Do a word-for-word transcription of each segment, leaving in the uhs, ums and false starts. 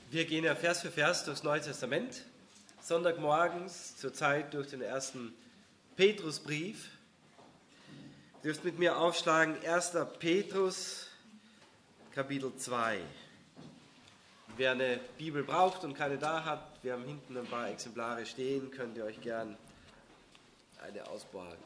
Wir gehen ja Vers für Vers durchs Neue Testament, Sonntagmorgens zur Zeit durch den ersten Petrusbrief. Ihr dürft mit mir aufschlagen, erster Petrus, Kapitel zwei. Wer eine Bibel braucht und keine da hat, wir haben hinten ein paar Exemplare stehen, könnt ihr euch gern eine ausborgen.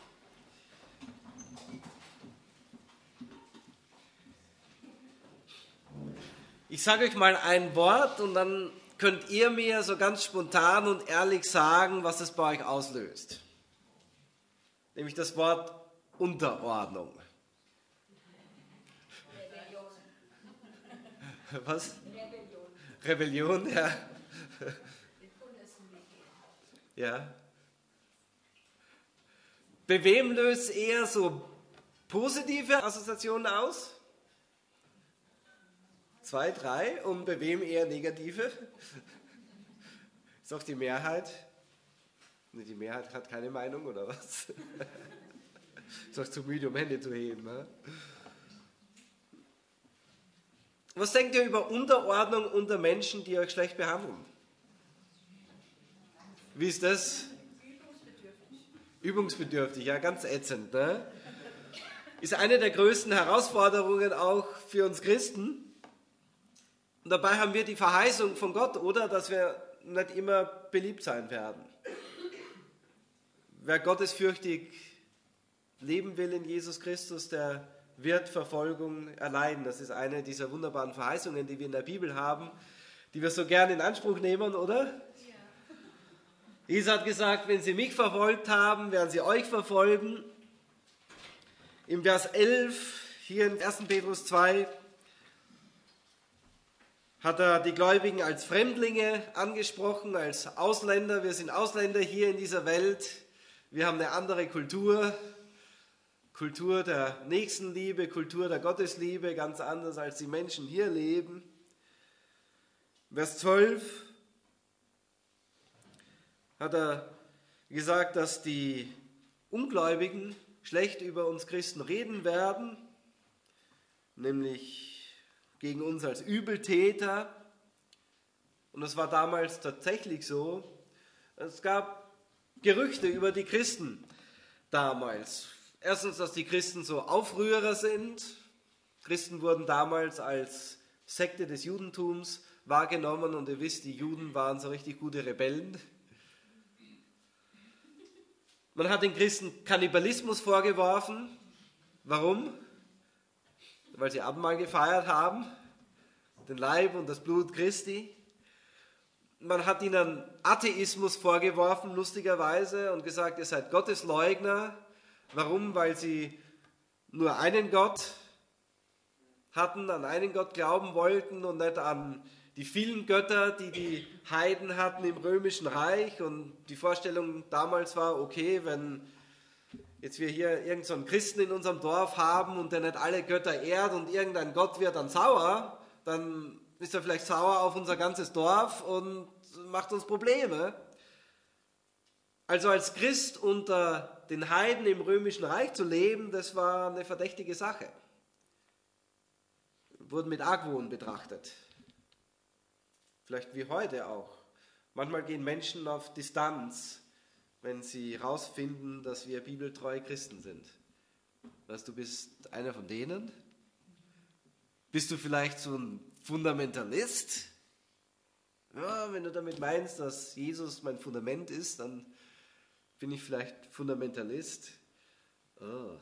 Ich sage euch mal ein Wort und dann könnt ihr mir so ganz spontan und ehrlich sagen, was es bei euch auslöst. Nämlich das Wort Unterordnung. Rebellion. Was? Rebellion. Rebellion, ja. Den untersten Weg gehen. Ja. Bei wem löst eher so positive Assoziationen aus? Zwei, drei. Und bei wem eher negative? Ist auch die Mehrheit. Nee, die Mehrheit hat keine Meinung, oder was? Ist auch zu müde, um Hände zu heben. Ne? Was denkt ihr über Unterordnung unter Menschen, die euch schlecht behandeln? Wie ist das? Übungsbedürftig. Übungsbedürftig, ja, ganz ätzend. Ne? Ist eine der größten Herausforderungen auch für uns Christen. Und dabei haben wir die Verheißung von Gott, oder? Dass wir nicht immer beliebt sein werden. Wer gottesfürchtig leben will in Jesus Christus, der wird Verfolgung erleiden. Das ist eine dieser wunderbaren Verheißungen, die wir in der Bibel haben, die wir so gerne in Anspruch nehmen, oder? Ja. Jesus hat gesagt, wenn sie mich verfolgt haben, werden sie euch verfolgen. Im Vers elf, hier in erster Petrus zwei, hat er die Gläubigen als Fremdlinge angesprochen, als Ausländer. Wir sind Ausländer hier in dieser Welt. Wir haben eine andere Kultur, Kultur der Nächstenliebe, Kultur der Gottesliebe, ganz anders als die Menschen hier leben. Vers zwölf hat er gesagt, dass die Ungläubigen schlecht über uns Christen reden werden, nämlich gegen uns als Übeltäter. Und das war damals tatsächlich so. Es gab Gerüchte über die Christen damals. Erstens, dass die Christen so Aufrührer sind. Christen wurden damals als Sekte des Judentums wahrgenommen und ihr wisst, die Juden waren so richtig gute Rebellen. Man hat den Christen Kannibalismus vorgeworfen. Warum? Weil sie Abendmahl gefeiert haben, den Leib und das Blut Christi. Man hat ihnen Atheismus vorgeworfen, lustigerweise, und gesagt, ihr seid Gottesleugner. Warum? Weil sie nur einen Gott hatten, an einen Gott glauben wollten und nicht an die vielen Götter, die die Heiden hatten im Römischen Reich. Und die Vorstellung damals war, okay, wenn jetzt wir hier irgendeinen so Christen in unserem Dorf haben und der nicht alle Götter ehrt und irgendein Gott wird dann sauer, dann ist er vielleicht sauer auf unser ganzes Dorf und macht uns Probleme. Also als Christ unter den Heiden im Römischen Reich zu leben, das war eine verdächtige Sache. Wurden mit Argwohn betrachtet. Vielleicht wie heute auch. Manchmal gehen Menschen auf Distanz, wenn sie herausfinden, dass wir bibeltreue Christen sind. Weißt du, bist einer von denen? Bist du vielleicht so ein Fundamentalist? Ja, wenn du damit meinst, dass Jesus mein Fundament ist, dann bin ich vielleicht Fundamentalist. Oh.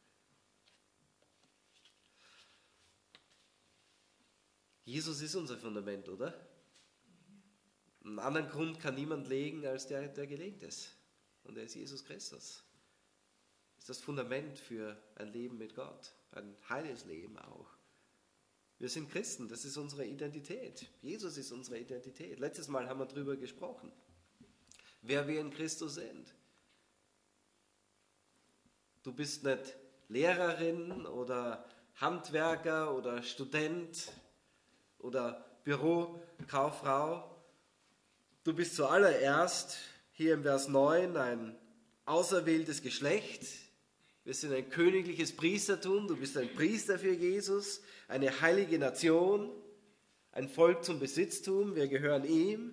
Jesus ist unser Fundament, oder? Einen anderen Grund kann niemand legen, als der, der gelegt ist. Und er ist Jesus Christus. Das ist das Fundament für ein Leben mit Gott. Ein heiles Leben auch. Wir sind Christen, das ist unsere Identität. Jesus ist unsere Identität. Letztes Mal haben wir darüber gesprochen, wer wir in Christus sind. Du bist nicht Lehrerin oder Handwerker oder Student oder Bürokauffrau. Du bist zuallererst hier im Vers neun ein auserwähltes Geschlecht. Wir sind ein königliches Priestertum. Du bist ein Priester für Jesus, eine heilige Nation, ein Volk zum Besitztum, wir gehören ihm,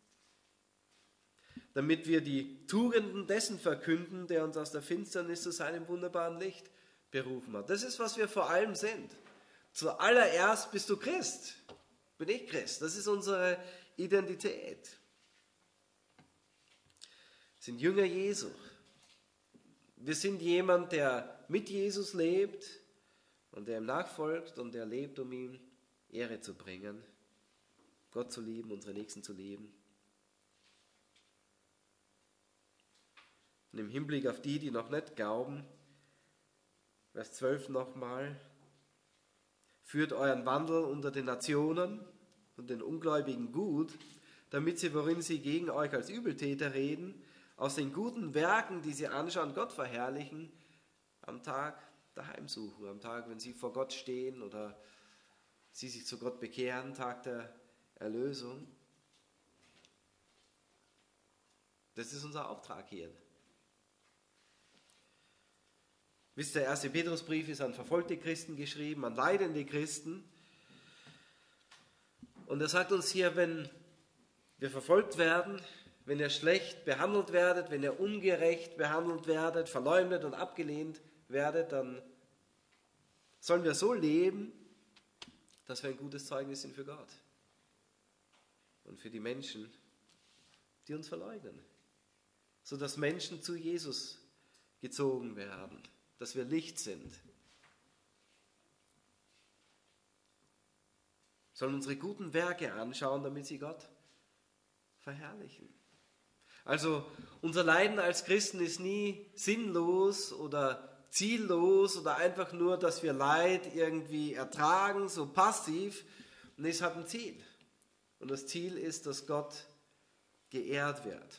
damit wir die Tugenden dessen verkünden, der uns aus der Finsternis zu seinem wunderbaren Licht berufen hat. Das ist, was wir vor allem sind. Zuallererst bist du Christ, bin ich Christ. Das ist unsere Identität. Wir sind Jünger Jesu. Wir sind jemand, der mit Jesus lebt und der ihm nachfolgt und der lebt, um ihm Ehre zu bringen, Gott zu lieben, unsere Nächsten zu lieben. Und im Hinblick auf die, die noch nicht glauben, Vers zwölf nochmal, führt euren Wandel unter den Nationen und den Ungläubigen gut, damit sie, worin sie gegen euch als Übeltäter reden, aus den guten Werken, die sie anschauen, Gott verherrlichen, am Tag daheim suchen, am Tag, wenn sie vor Gott stehen oder sie sich zu Gott bekehren, Tag der Erlösung. Das ist unser Auftrag hier. Wisst ihr, der erste Petrusbrief ist an verfolgte Christen geschrieben, an leidende Christen. Und er sagt uns hier, wenn wir verfolgt werden, wenn ihr schlecht behandelt werdet, wenn ihr ungerecht behandelt werdet, verleumdet und abgelehnt werdet, dann sollen wir so leben, dass wir ein gutes Zeugnis sind für Gott und für die Menschen, die uns verleugnen, sodass Menschen zu Jesus gezogen werden, dass wir Licht sind. Wir sollen unsere guten Werke anschauen, damit sie Gott verherrlichen. Also unser Leiden als Christen ist nie sinnlos oder ziellos oder einfach nur, dass wir Leid irgendwie ertragen, so passiv. Und es hat ein Ziel. Und das Ziel ist, dass Gott geehrt wird.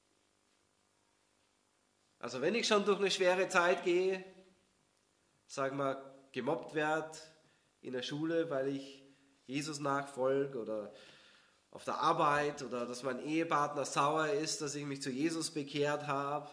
Also wenn ich schon durch eine schwere Zeit gehe, sagen wir, gemobbt werde in der Schule, weil ich Jesus nachfolge oder auf der Arbeit oder dass mein Ehepartner sauer ist, dass ich mich zu Jesus bekehrt habe.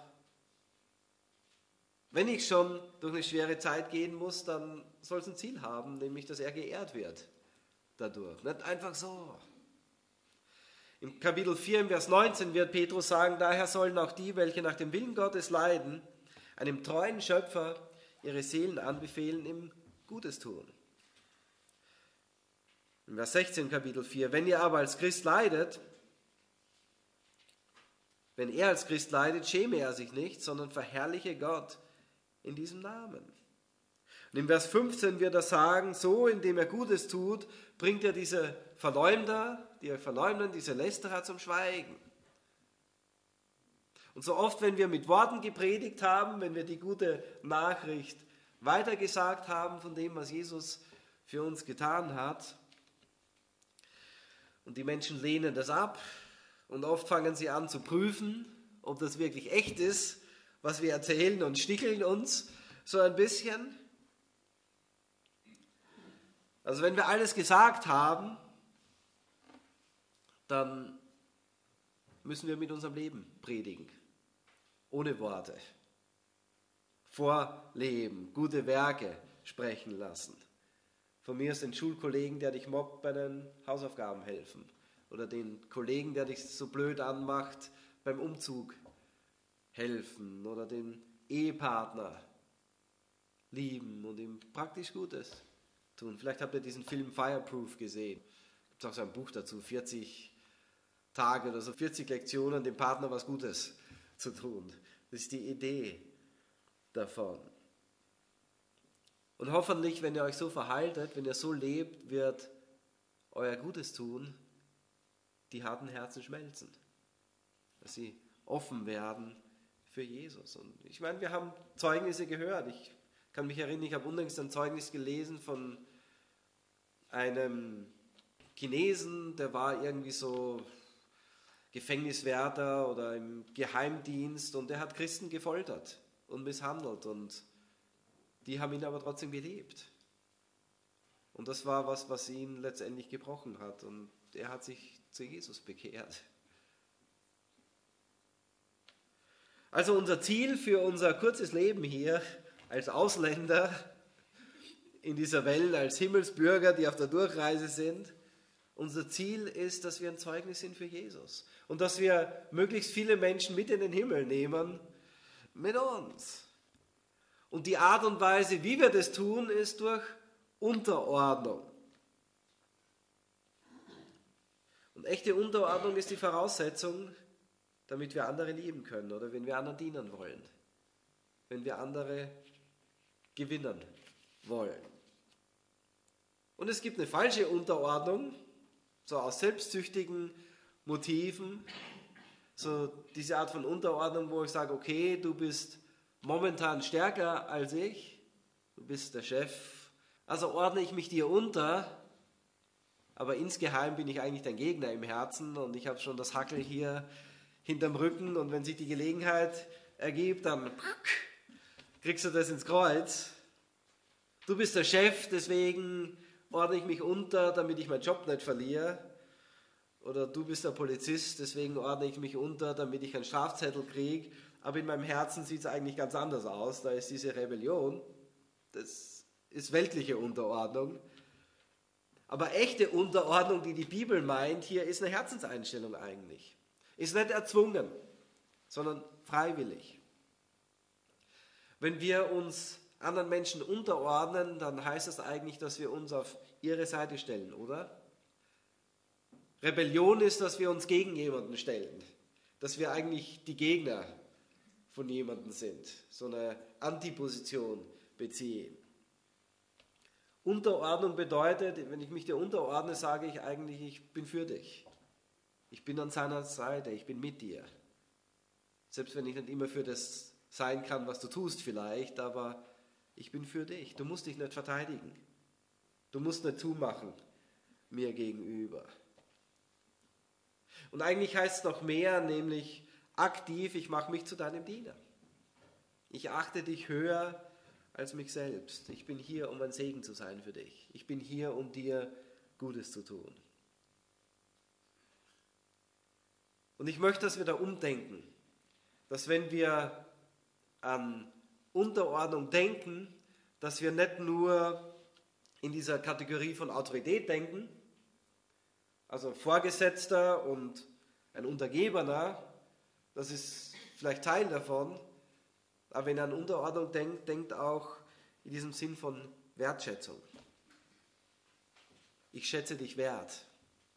Wenn ich schon durch eine schwere Zeit gehen muss, dann soll es ein Ziel haben, nämlich dass er geehrt wird dadurch. Nicht einfach so. Im Kapitel vier, im Vers neunzehn wird Petrus sagen, daher sollen auch die, welche nach dem Willen Gottes leiden, einem treuen Schöpfer ihre Seelen anbefehlen, ihm Gutes tun. In Vers sechzehn, Kapitel vier, wenn ihr aber als Christ leidet, wenn er als Christ leidet, schäme er sich nicht, sondern verherrliche Gott in diesem Namen. Und im Vers fünfzehn wird er sagen, so indem er Gutes tut, bringt er diese Verleumder, die er verleumden, diese Lästerer zum Schweigen. Und so oft, wenn wir mit Worten gepredigt haben, wenn wir die gute Nachricht weitergesagt haben von dem, was Jesus für uns getan hat, und die Menschen lehnen das ab und oft fangen sie an zu prüfen, ob das wirklich echt ist, was wir erzählen und sticheln uns so ein bisschen. Also wenn wir alles gesagt haben, dann müssen wir mit unserem Leben predigen, ohne Worte, vorleben, gute Werke sprechen lassen. Von mir ist den Schulkollegen, der dich mobbt, bei den Hausaufgaben helfen. Oder den Kollegen, der dich so blöd anmacht, beim Umzug helfen. Oder den Ehepartner lieben und ihm praktisch Gutes tun. Vielleicht habt ihr diesen Film Fireproof gesehen. Gibt es auch so ein Buch dazu, vierzig Tage oder so, vierzig Lektionen, dem Partner was Gutes zu tun. Das ist die Idee davon. Und hoffentlich, wenn ihr euch so verhaltet, wenn ihr so lebt, wird euer Gutes tun, die harten Herzen schmelzen. Dass sie offen werden für Jesus. Und ich meine, wir haben Zeugnisse gehört. Ich kann mich erinnern, ich habe unlängst ein Zeugnis gelesen von einem Chinesen, der war irgendwie so Gefängniswärter oder im Geheimdienst und der hat Christen gefoltert und misshandelt und die haben ihn aber trotzdem geliebt. Und das war was, was ihn letztendlich gebrochen hat. Und er hat sich zu Jesus bekehrt. Also unser Ziel für unser kurzes Leben hier als Ausländer in dieser Welt, als Himmelsbürger, die auf der Durchreise sind, Unser Ziel ist, dass wir ein Zeugnis sind für Jesus und dass wir möglichst viele Menschen mit in den Himmel nehmen, mit uns. Und die Art und Weise, wie wir das tun, ist durch Unterordnung. Und echte Unterordnung ist die Voraussetzung, damit wir andere lieben können oder wenn wir anderen dienen wollen, wenn wir andere gewinnen wollen. Und es gibt eine falsche Unterordnung, so aus selbstsüchtigen Motiven, so diese Art von Unterordnung, wo ich sage, okay, du bist momentan stärker als ich, du bist der Chef, also ordne ich mich dir unter, aber insgeheim bin ich eigentlich dein Gegner im Herzen und ich habe schon das Hackel hier hinterm Rücken und wenn sich die Gelegenheit ergibt, dann kriegst du das ins Kreuz. Du bist der Chef, deswegen ordne ich mich unter, damit ich meinen Job nicht verliere. Oder du bist der Polizist, deswegen ordne ich mich unter, damit ich einen Strafzettel kriege. Aber in meinem Herzen sieht es eigentlich ganz anders aus. Da ist diese Rebellion. Das ist weltliche Unterordnung. Aber echte Unterordnung, die die Bibel meint, hier ist eine Herzenseinstellung eigentlich. Ist nicht erzwungen, sondern freiwillig. Wenn wir uns anderen Menschen unterordnen, dann heißt das eigentlich, dass wir uns auf ihre Seite stellen, oder? Rebellion ist, dass wir uns gegen jemanden stellen, dass wir eigentlich die Gegner von jemandem sind, so eine Antiposition beziehen. Unterordnung bedeutet, wenn ich mich dir unterordne, sage ich eigentlich, ich bin für dich. Ich bin an seiner Seite, ich bin mit dir. Selbst wenn ich nicht immer für das sein kann, was du tust vielleicht, aber ich bin für dich. Du musst dich nicht verteidigen. Du musst nicht zumachen mir gegenüber. Und eigentlich heißt es noch mehr, nämlich aktiv, ich mache mich zu deinem Diener. Ich achte dich höher als mich selbst. Ich bin hier, um ein Segen zu sein für dich. Ich bin hier, um dir Gutes zu tun. Und ich möchte, dass wir da umdenken, dass wenn wir an Unterordnung denken, dass wir nicht nur in dieser Kategorie von Autorität denken, also Vorgesetzter und ein Untergebener, das ist vielleicht Teil davon, aber wenn er an Unterordnung denkt, denkt auch in diesem Sinn von Wertschätzung. Ich schätze dich wert.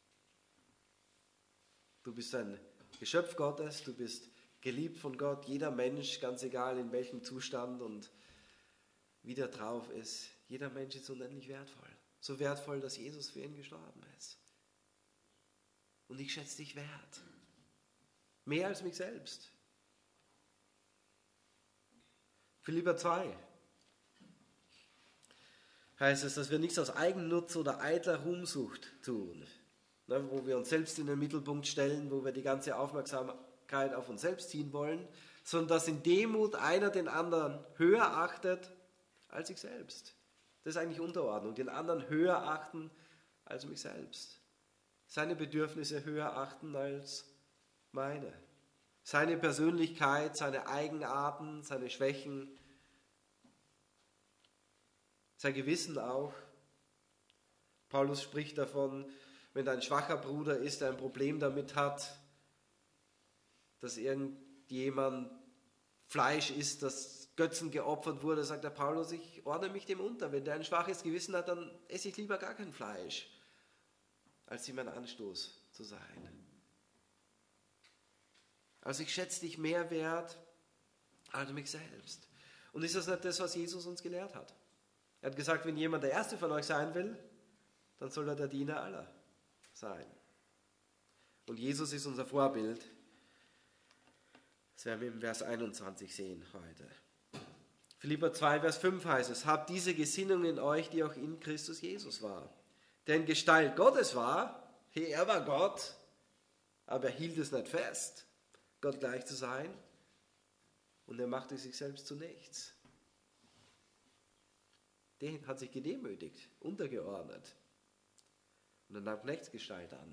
Du bist ein Geschöpf Gottes, du bist geliebt von Gott, jeder Mensch, ganz egal in welchem Zustand und wie der drauf ist, jeder Mensch ist unendlich wertvoll. So wertvoll, dass Jesus für ihn gestorben ist. Und ich schätze dich wert. Mehr als mich selbst. Philipper zwei heißt es, dass wir nichts aus Eigennutz oder eitler Ruhmsucht tun, ne, wo wir uns selbst in den Mittelpunkt stellen, wo wir die ganze Aufmerksamkeit auf uns selbst ziehen wollen, sondern dass in Demut einer den anderen höher achtet als sich selbst. Das ist eigentlich Unterordnung, den anderen höher achten als mich selbst. Seine Bedürfnisse höher achten als meine. Seine Persönlichkeit, seine Eigenarten, seine Schwächen, sein Gewissen auch. Paulus spricht davon, wenn ein schwacher Bruder ist, der ein Problem damit hat, dass irgendjemand Fleisch isst, das Götzen geopfert wurde, sagt der Paulus, ich ordne mich dem unter. Wenn der ein schwaches Gewissen hat, dann esse ich lieber gar kein Fleisch, als ihm ein Anstoß zu sein. Also ich schätze dich mehr wert als mich selbst. Und ist das nicht das, was Jesus uns gelehrt hat? Er hat gesagt, wenn jemand der Erste von euch sein will, dann soll er der Diener aller sein. Und Jesus ist unser Vorbild. Das werden wir im Vers einundzwanzig sehen heute. Philipper zwei, Vers fünf heißt es, habt diese Gesinnung in euch, die auch in Christus Jesus war. Der in Gestalt Gottes war, er war Gott, aber er hielt es nicht fest, Gott gleich zu sein. Und er machte sich selbst zu nichts. Der hat sich gedemütigt, untergeordnet. Und er nahm Knechtsgestalt an.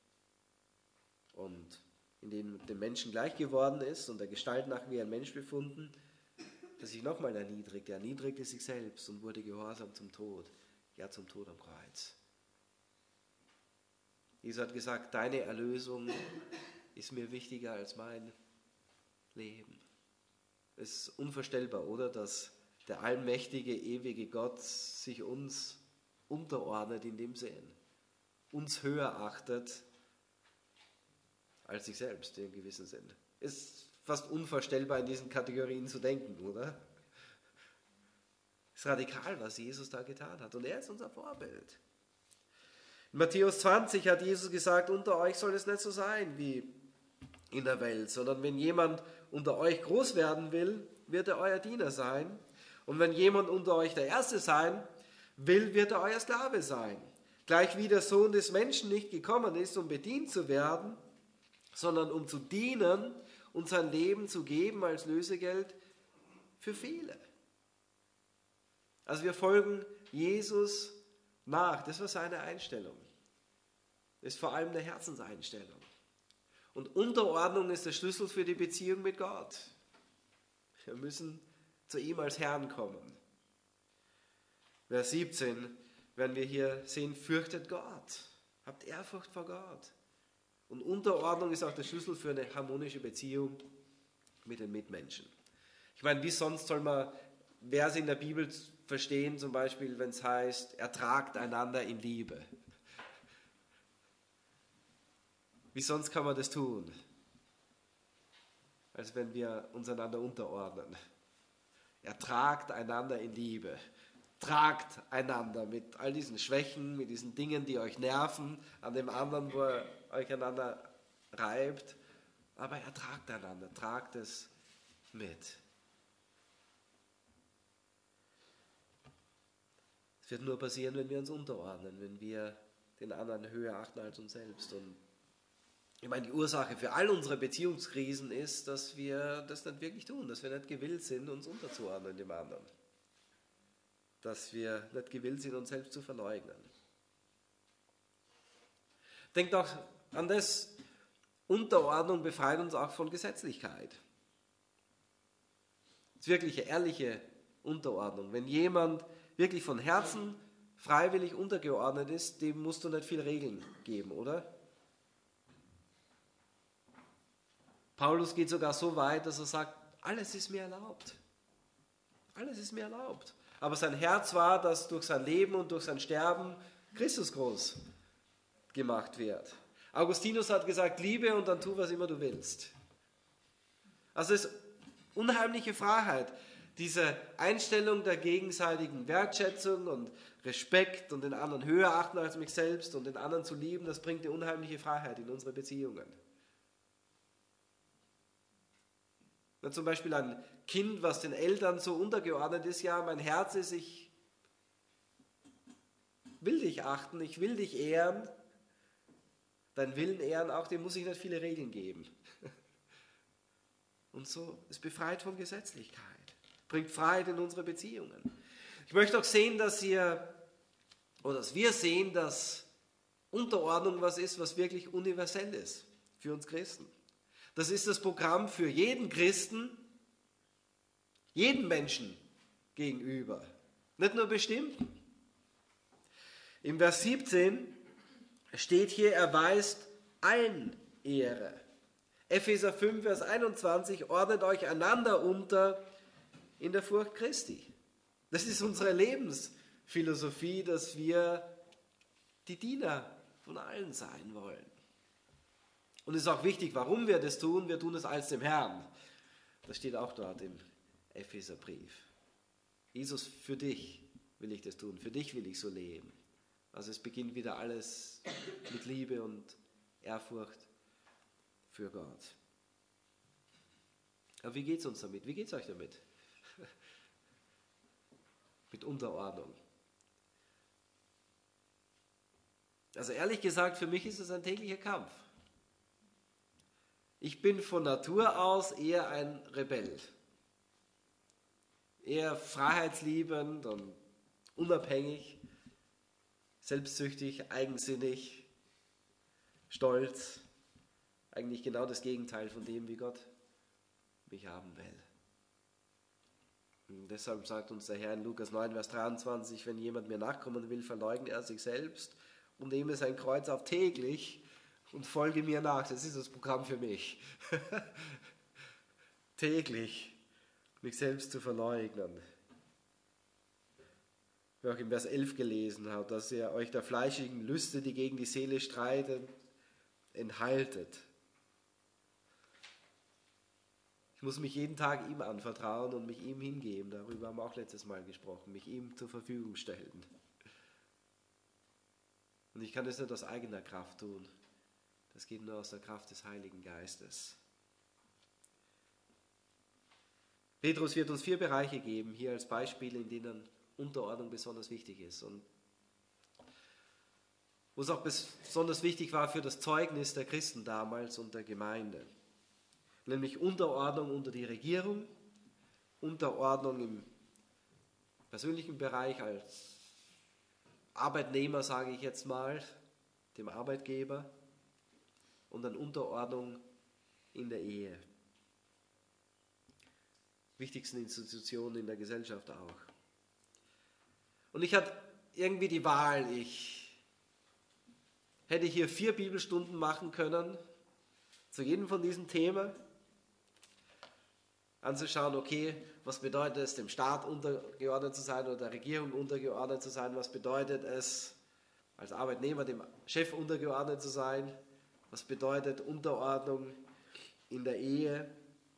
Und indem dem Menschen gleich geworden ist und der Gestalt nach wie ein Mensch befunden, dass sich nochmal erniedrigte. Er erniedrigte sich selbst und wurde gehorsam zum Tod. Ja, zum Tod am Kreuz. Jesus hat gesagt, deine Erlösung ist mir wichtiger als mein Leben. Es ist unvorstellbar, oder? Dass der allmächtige, ewige Gott sich uns unterordnet in dem Sinn, uns höher achtet als sich selbst in gewissem Sinn. Es ist fast unvorstellbar, in diesen Kategorien zu denken, oder? Es ist radikal, was Jesus da getan hat. Und er ist unser Vorbild. In Matthäus zwanzig hat Jesus gesagt, unter euch soll es nicht so sein wie in der Welt, sondern wenn jemand unter euch groß werden will, wird er euer Diener sein. Und wenn jemand unter euch der Erste sein will, wird er euer Sklave sein. Gleich wie der Sohn des Menschen nicht gekommen ist, um bedient zu werden, sondern um zu dienen und sein Leben zu geben als Lösegeld für viele. Also wir folgen Jesus nach. Das war seine Einstellung. Das ist vor allem eine Herzenseinstellung. Und Unterordnung ist der Schlüssel für die Beziehung mit Gott. Wir müssen zu ihm als Herrn kommen. Vers siebzehn werden wir hier sehen, fürchtet Gott. Habt Ehrfurcht vor Gott. Und Unterordnung ist auch der Schlüssel für eine harmonische Beziehung mit den Mitmenschen. Ich meine, wie sonst soll man Verse in der Bibel verstehen, zum Beispiel, wenn es heißt, ertragt einander in Liebe. Wie sonst kann man das tun, als wenn wir uns einander unterordnen. Ertragt einander in Liebe. Tragt einander mit all diesen Schwächen, mit diesen Dingen, die euch nerven, an dem anderen, wo ihr euch einander reibt. Aber ertragt einander, tragt es mit. Es wird nur passieren, wenn wir uns unterordnen, wenn wir den anderen höher achten als uns selbst. Und ich meine, die Ursache für all unsere Beziehungskrisen ist, dass wir das nicht wirklich tun, dass wir nicht gewillt sind, uns unterzuordnen dem anderen. Dass wir nicht gewillt sind, uns selbst zu verleugnen. Denkt auch an das, Unterordnung befreit uns auch von Gesetzlichkeit. Das ist wirklich eine ehrliche Unterordnung. Wenn jemand wirklich von Herzen freiwillig untergeordnet ist, dem musst du nicht viel Regeln geben, oder? Paulus geht sogar so weit, dass er sagt, alles ist mir erlaubt. Alles ist mir erlaubt. Aber sein Herz war, dass durch sein Leben und durch sein Sterben Christus groß gemacht wird. Augustinus hat gesagt, liebe und dann tu, was immer du willst. Also es ist unheimliche Freiheit, diese Einstellung der gegenseitigen Wertschätzung und Respekt und den anderen höher achten als mich selbst und den anderen zu lieben, das bringt eine unheimliche Freiheit in unsere Beziehungen. Wenn zum Beispiel ein Kind, was den Eltern so untergeordnet ist, ja, mein Herz ist, ich will dich achten, ich will dich ehren, deinen Willen ehren auch, dem muss ich nicht viele Regeln geben. Und so ist befreit von Gesetzlichkeit, bringt Freiheit in unsere Beziehungen. Ich möchte auch sehen, dass ihr, oder dass wir sehen, dass Unterordnung was ist, was wirklich universell ist für uns Christen. Das ist das Programm für jeden Christen, jeden Menschen gegenüber, nicht nur bestimmten. Im Vers siebzehn steht hier, er weist allen Ehre. Epheser fünf, Vers einundzwanzig, ordnet euch einander unter in der Furcht Christi. Das ist unsere Lebensphilosophie, dass wir die Diener von allen sein wollen. Und es ist auch wichtig, warum wir das tun. Wir tun es als dem Herrn. Das steht auch dort im Epheserbrief. Jesus, für dich will ich das tun. Für dich will ich so leben. Also es beginnt wieder alles mit Liebe und Ehrfurcht für Gott. Aber wie geht es uns damit? Wie geht es euch damit? Mit Unterordnung. Also ehrlich gesagt, für mich ist es ein täglicher Kampf. Ich bin von Natur aus eher ein Rebell. Eher freiheitsliebend und unabhängig, selbstsüchtig, eigensinnig, stolz. Eigentlich genau das Gegenteil von dem, wie Gott mich haben will. Und deshalb sagt uns der Herr in Lukas neun, Vers dreiundzwanzig, wenn jemand mir nachkommen will, verleugne er sich selbst und nehme sein Kreuz auf täglich und folge mir nach. Das ist das Programm für mich. Täglich mich selbst zu verleugnen. Wie auch im Vers elf gelesen habe, dass ihr euch der fleischigen Lüste, die gegen die Seele streiten, enthaltet. Ich muss mich jeden Tag ihm anvertrauen und mich ihm hingeben. Darüber haben wir auch letztes Mal gesprochen. Mich ihm zur Verfügung stellen. Und ich kann das nicht aus eigener Kraft tun. Das geht nur aus der Kraft des Heiligen Geistes. Petrus wird uns vier Bereiche geben, hier als Beispiele, in denen Unterordnung besonders wichtig ist. Und wo es auch besonders wichtig war für das Zeugnis der Christen damals und der Gemeinde. Nämlich Unterordnung unter die Regierung, Unterordnung im persönlichen Bereich als Arbeitnehmer, sage ich jetzt mal, dem Arbeitgeber, und dann Unterordnung in der Ehe. Wichtigsten Institutionen in der Gesellschaft auch. Und ich hatte irgendwie die Wahl, ich hätte hier vier Bibelstunden machen können, zu jedem von diesen Themen, anzuschauen, okay, was bedeutet es, dem Staat untergeordnet zu sein oder der Regierung untergeordnet zu sein, was bedeutet es, als Arbeitnehmer dem Chef untergeordnet zu sein, was bedeutet Unterordnung in der Ehe.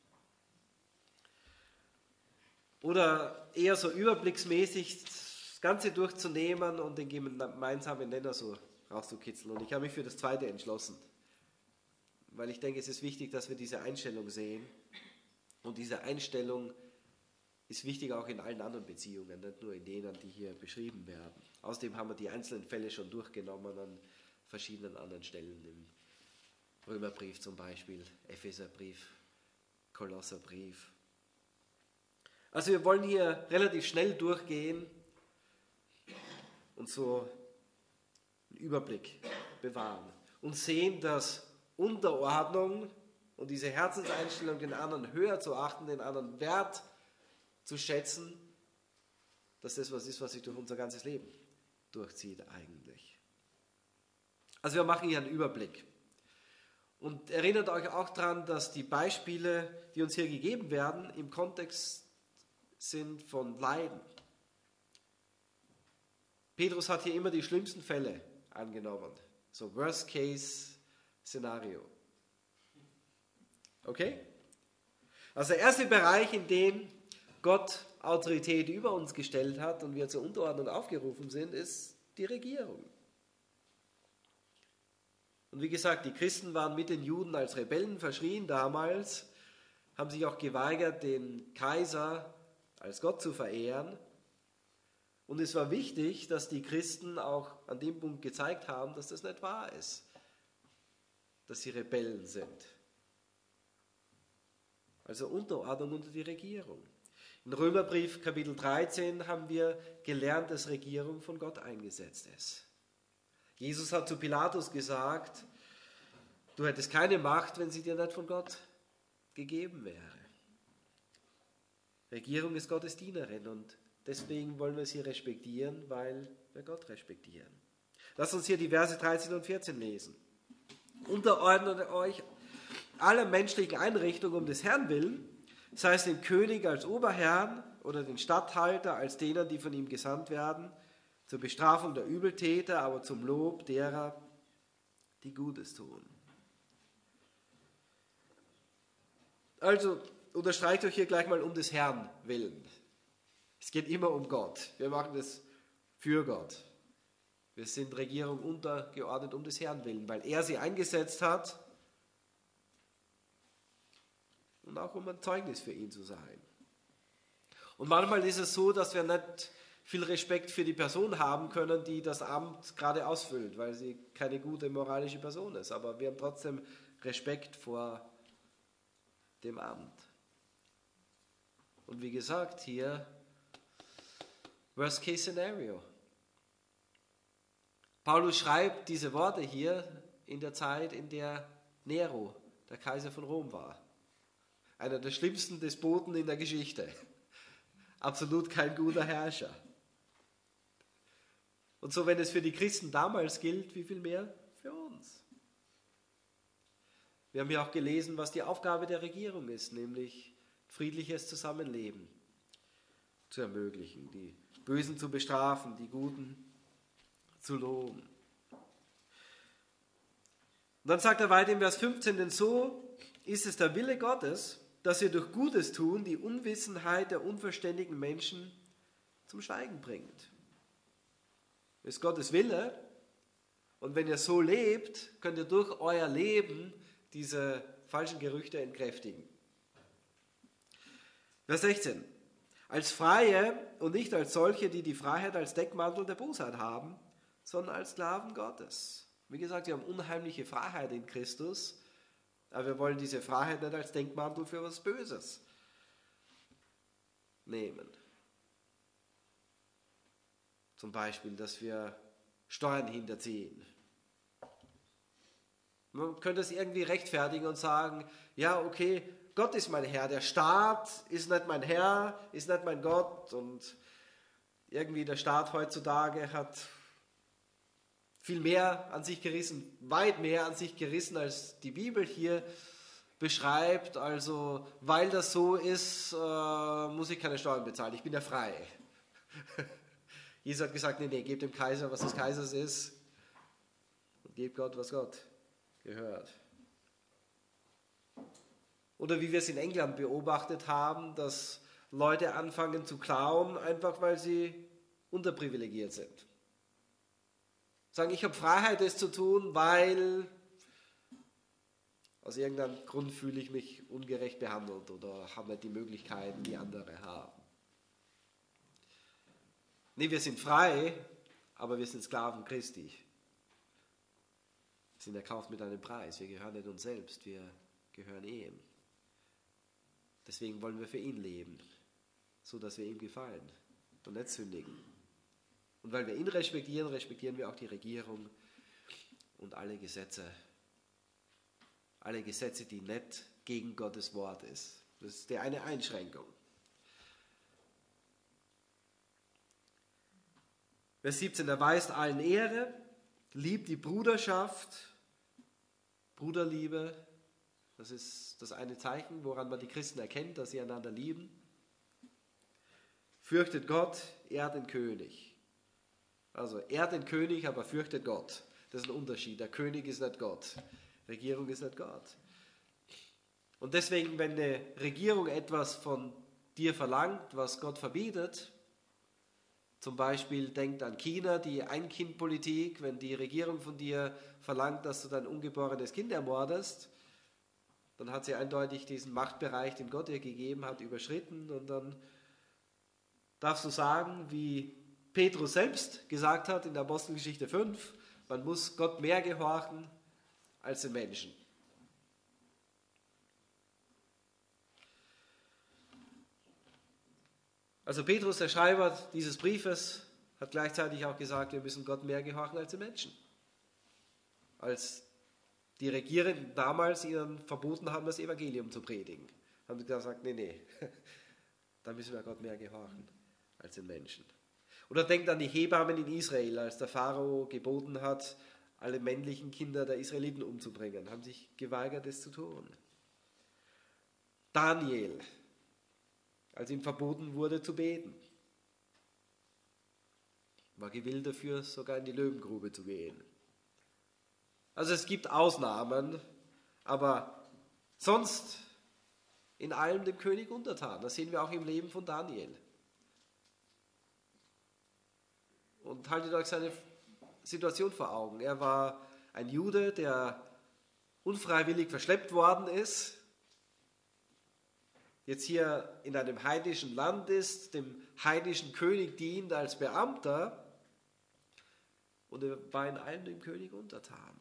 Oder eher so überblicksmäßig das Ganze durchzunehmen und den gemeinsamen Nenner so rauszukitzeln. Und ich habe mich für das Zweite entschlossen, weil ich denke, es ist wichtig, dass wir diese Einstellung sehen. Und diese Einstellung ist wichtig auch in allen anderen Beziehungen, nicht nur in denen, die hier beschrieben werden. Außerdem haben wir die einzelnen Fälle schon durchgenommen an verschiedenen anderen Stellen, im Römerbrief zum Beispiel, Epheserbrief, Kolosserbrief. Also wir wollen hier relativ schnell durchgehen und so einen Überblick bewahren und sehen, dass Unterordnung und diese Herzenseinstellung, den anderen höher zu achten, den anderen Wert zu schätzen, dass das was ist, was sich durch unser ganzes Leben durchzieht eigentlich. Also wir machen hier einen Überblick. Und erinnert euch auch daran, dass die Beispiele, die uns hier gegeben werden, im Kontext sind von Leiden. Petrus hat hier immer die schlimmsten Fälle angenommen. So Worst-Case-Szenario. Okay? Also der erste Bereich, in dem Gott Autorität über uns gestellt hat und wir zur Unterordnung aufgerufen sind, ist die Regierung. Und wie gesagt, die Christen waren mit den Juden als Rebellen verschrien damals, haben sich auch geweigert, den Kaiser als Gott zu verehren. Und es war wichtig, dass die Christen auch an dem Punkt gezeigt haben, dass das nicht wahr ist, dass sie Rebellen sind. Also Unterordnung unter die Regierung. In Römerbrief Kapitel dreizehn haben wir gelernt, dass Regierung von Gott eingesetzt ist. Jesus hat zu Pilatus gesagt, du hättest keine Macht, wenn sie dir nicht von Gott gegeben wäre. Regierung ist Gottes Dienerin und deswegen wollen wir sie respektieren, weil wir Gott respektieren. Lasst uns hier die Verse dreizehn und vierzehn lesen. Unterordnet euch aller menschlichen Einrichtungen um des Herrn willen, sei es dem König als Oberherrn oder den Statthalter als denen, die von ihm gesandt werden, zur Bestrafung der Übeltäter, aber zum Lob derer, die Gutes tun. Also unterstreicht euch hier gleich mal um des Herrn willen. Es geht immer um Gott. Wir machen das für Gott. Wir sind Regierung untergeordnet um des Herrn willen, weil er sie eingesetzt hat und auch um ein Zeugnis für ihn zu sein. Und manchmal ist es so, dass wir nicht viel Respekt für die Person haben können, die das Amt gerade ausfüllt, weil sie keine gute moralische Person ist. Aber wir haben trotzdem Respekt vor dem Amt. Und wie gesagt, hier Worst Case Scenario. Paulus schreibt diese Worte hier in der Zeit, in der Nero, der Kaiser von Rom, war. Einer der schlimmsten Despoten in der Geschichte. Absolut kein guter Herrscher. Und so, wenn es für die Christen damals gilt, wie viel mehr für uns? Wir haben ja auch gelesen, was die Aufgabe der Regierung ist, nämlich friedliches Zusammenleben zu ermöglichen, die Bösen zu bestrafen, die Guten zu loben. Und dann sagt er weiter im Vers fünfzehn, denn so ist es der Wille Gottes, dass ihr durch Gutes tun die Unwissenheit der unverständigen Menschen zum Schweigen bringt. Das ist Gottes Wille. Und wenn ihr so lebt, könnt ihr durch euer Leben diese falschen Gerüchte entkräftigen. Vers sechzehn. Als Freie und nicht als solche, die die Freiheit als Deckmantel der Bosheit haben, sondern als Sklaven Gottes. Wie gesagt, wir haben unheimliche Freiheit in Christus, aber wir wollen diese Freiheit nicht als Deckmantel für was Böses nehmen. Zum Beispiel, dass wir Steuern hinterziehen. Man könnte es irgendwie rechtfertigen und sagen, ja, okay, Gott ist mein Herr, der Staat ist nicht mein Herr, ist nicht mein Gott und irgendwie der Staat heutzutage hat viel mehr an sich gerissen, weit mehr an sich gerissen, als die Bibel hier beschreibt. Also, weil das so ist, äh, muss ich keine Steuern bezahlen, ich bin ja frei. Jesus hat gesagt, nee, nee, gebt dem Kaiser, was des Kaisers ist und gebt Gott, was Gott gehört. Oder wie wir es in England beobachtet haben, dass Leute anfangen zu klauen, einfach weil sie unterprivilegiert sind. Sagen, ich habe Freiheit, das zu tun, weil aus irgendeinem Grund fühle ich mich ungerecht behandelt oder habe nicht die Möglichkeiten, die andere haben. Nee, wir sind frei, aber wir sind Sklaven Christi. Wir sind erkauft mit einem Preis. Wir gehören nicht uns selbst, wir gehören ihm. Deswegen wollen wir für ihn leben, so dass wir ihm gefallen und nicht sündigen. Und weil wir ihn respektieren, respektieren wir auch die Regierung und alle Gesetze. Alle Gesetze, die nicht gegen Gottes Wort ist. Das ist die eine Einschränkung. Vers siebzehn, erweist allen Ehre, liebt die Bruderschaft, Bruderliebe, das ist das eine Zeichen, woran man die Christen erkennt, dass sie einander lieben. Fürchtet Gott, ehrt den König. Also ehrt den König, aber fürchtet Gott. Das ist ein Unterschied. Der König ist nicht Gott. Regierung ist nicht Gott. Und deswegen, wenn eine Regierung etwas von dir verlangt, was Gott verbietet, zum Beispiel denkt an China, die Ein-Kind-Politik, wenn die Regierung von dir verlangt, dass du dein ungeborenes Kind ermordest, dann hat sie eindeutig diesen Machtbereich, den Gott ihr gegeben hat, überschritten. Und dann darfst du sagen, wie Petrus selbst gesagt hat in der Apostelgeschichte fünf, man muss Gott mehr gehorchen als den Menschen. Also Petrus, der Schreiber dieses Briefes, hat gleichzeitig auch gesagt, wir müssen Gott mehr gehorchen als den Menschen. Als die Regierenden damals ihnen verboten haben, das Evangelium zu predigen, haben sie gesagt, nee, nee, da müssen wir Gott mehr gehorchen als den Menschen. Oder denkt an die Hebammen in Israel, als der Pharao geboten hat, alle männlichen Kinder der Israeliten umzubringen, haben sich geweigert, es zu tun. Daniel, als ihm verboten wurde zu beten, war gewillt dafür, sogar in die Löwengrube zu gehen. Also es gibt Ausnahmen, aber sonst in allem dem König untertan. Das sehen wir auch im Leben von Daniel. Und haltet euch seine Situation vor Augen. Er war ein Jude, der unfreiwillig verschleppt worden ist, jetzt hier in einem heidnischen Land ist, dem heidnischen König dient als Beamter und er war in allem dem König untertan.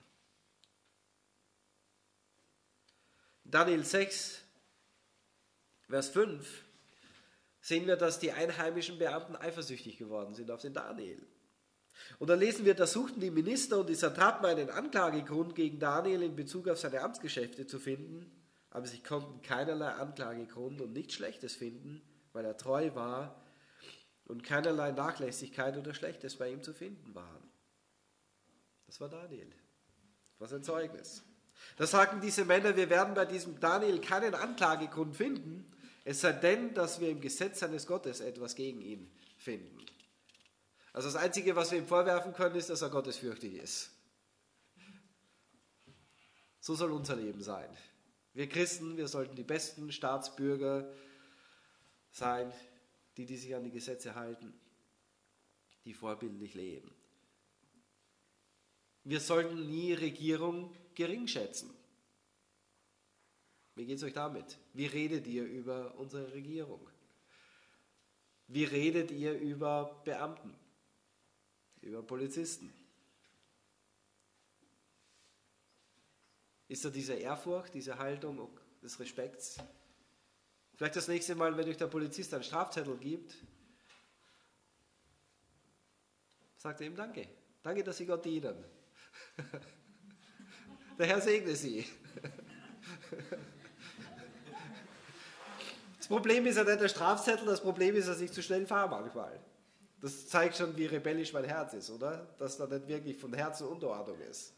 Daniel sechs, Vers fünf, sehen wir, dass die einheimischen Beamten eifersüchtig geworden sind auf den Daniel. Und dann lesen wir, da suchten die Minister und die Satrapen einen Anklagegrund gegen Daniel in Bezug auf seine Amtsgeschäfte zu finden, aber sie konnten keinerlei Anklagegrund und nichts Schlechtes finden, weil er treu war und keinerlei Nachlässigkeit oder Schlechtes bei ihm zu finden waren. Das war Daniel. Das war sein Zeugnis. Da sagten diese Männer, wir werden bei diesem Daniel keinen Anklagegrund finden, es sei denn, dass wir im Gesetz seines Gottes etwas gegen ihn finden. Also das Einzige, was wir ihm vorwerfen können, ist, dass er gottesfürchtig ist. So soll unser Leben sein. Wir Christen, wir sollten die besten Staatsbürger sein, die, die sich an die Gesetze halten, die vorbildlich leben. Wir sollten nie Regierung geringschätzen. Wie geht es euch damit? Wie redet ihr über unsere Regierung? Wie redet ihr über Beamten, über Polizisten? Ist da diese Ehrfurcht, diese Haltung des Respekts? Vielleicht das nächste Mal, wenn euch der Polizist einen Strafzettel gibt, sagt er ihm Danke. Danke, dass Sie Gott dienen. Der Herr segne Sie. Das Problem ist ja nicht der Strafzettel, das Problem ist, dass ich zu schnell fahre manchmal. Das zeigt schon, wie rebellisch mein Herz ist, oder? Dass da nicht wirklich von Herzen Unterordnung ist.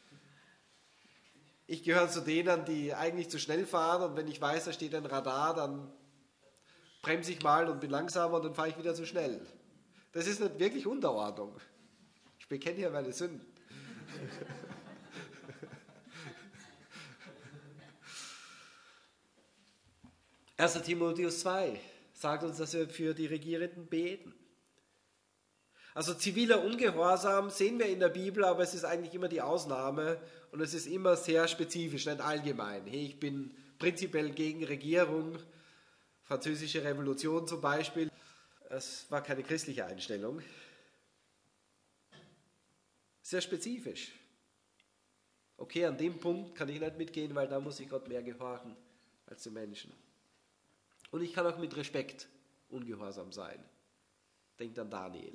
Ich gehöre zu denen, die eigentlich zu schnell fahren und wenn ich weiß, da steht ein Radar, dann bremse ich mal und bin langsamer und dann fahre ich wieder zu schnell. Das ist nicht wirklich Unterordnung. Ich bekenne hier meine Sünden. erster Timotheus zwei sagt uns, dass wir für die Regierenden beten. Also ziviler Ungehorsam sehen wir in der Bibel, aber es ist eigentlich immer die Ausnahme und es ist immer sehr spezifisch, nicht allgemein. Hey, ich bin prinzipiell gegen Regierung, französische Revolution zum Beispiel. Es war keine christliche Einstellung. Sehr spezifisch. Okay, an dem Punkt kann ich nicht mitgehen, weil da muss ich Gott mehr gehorchen als den Menschen. Und ich kann auch mit Respekt ungehorsam sein. Denkt an Daniel.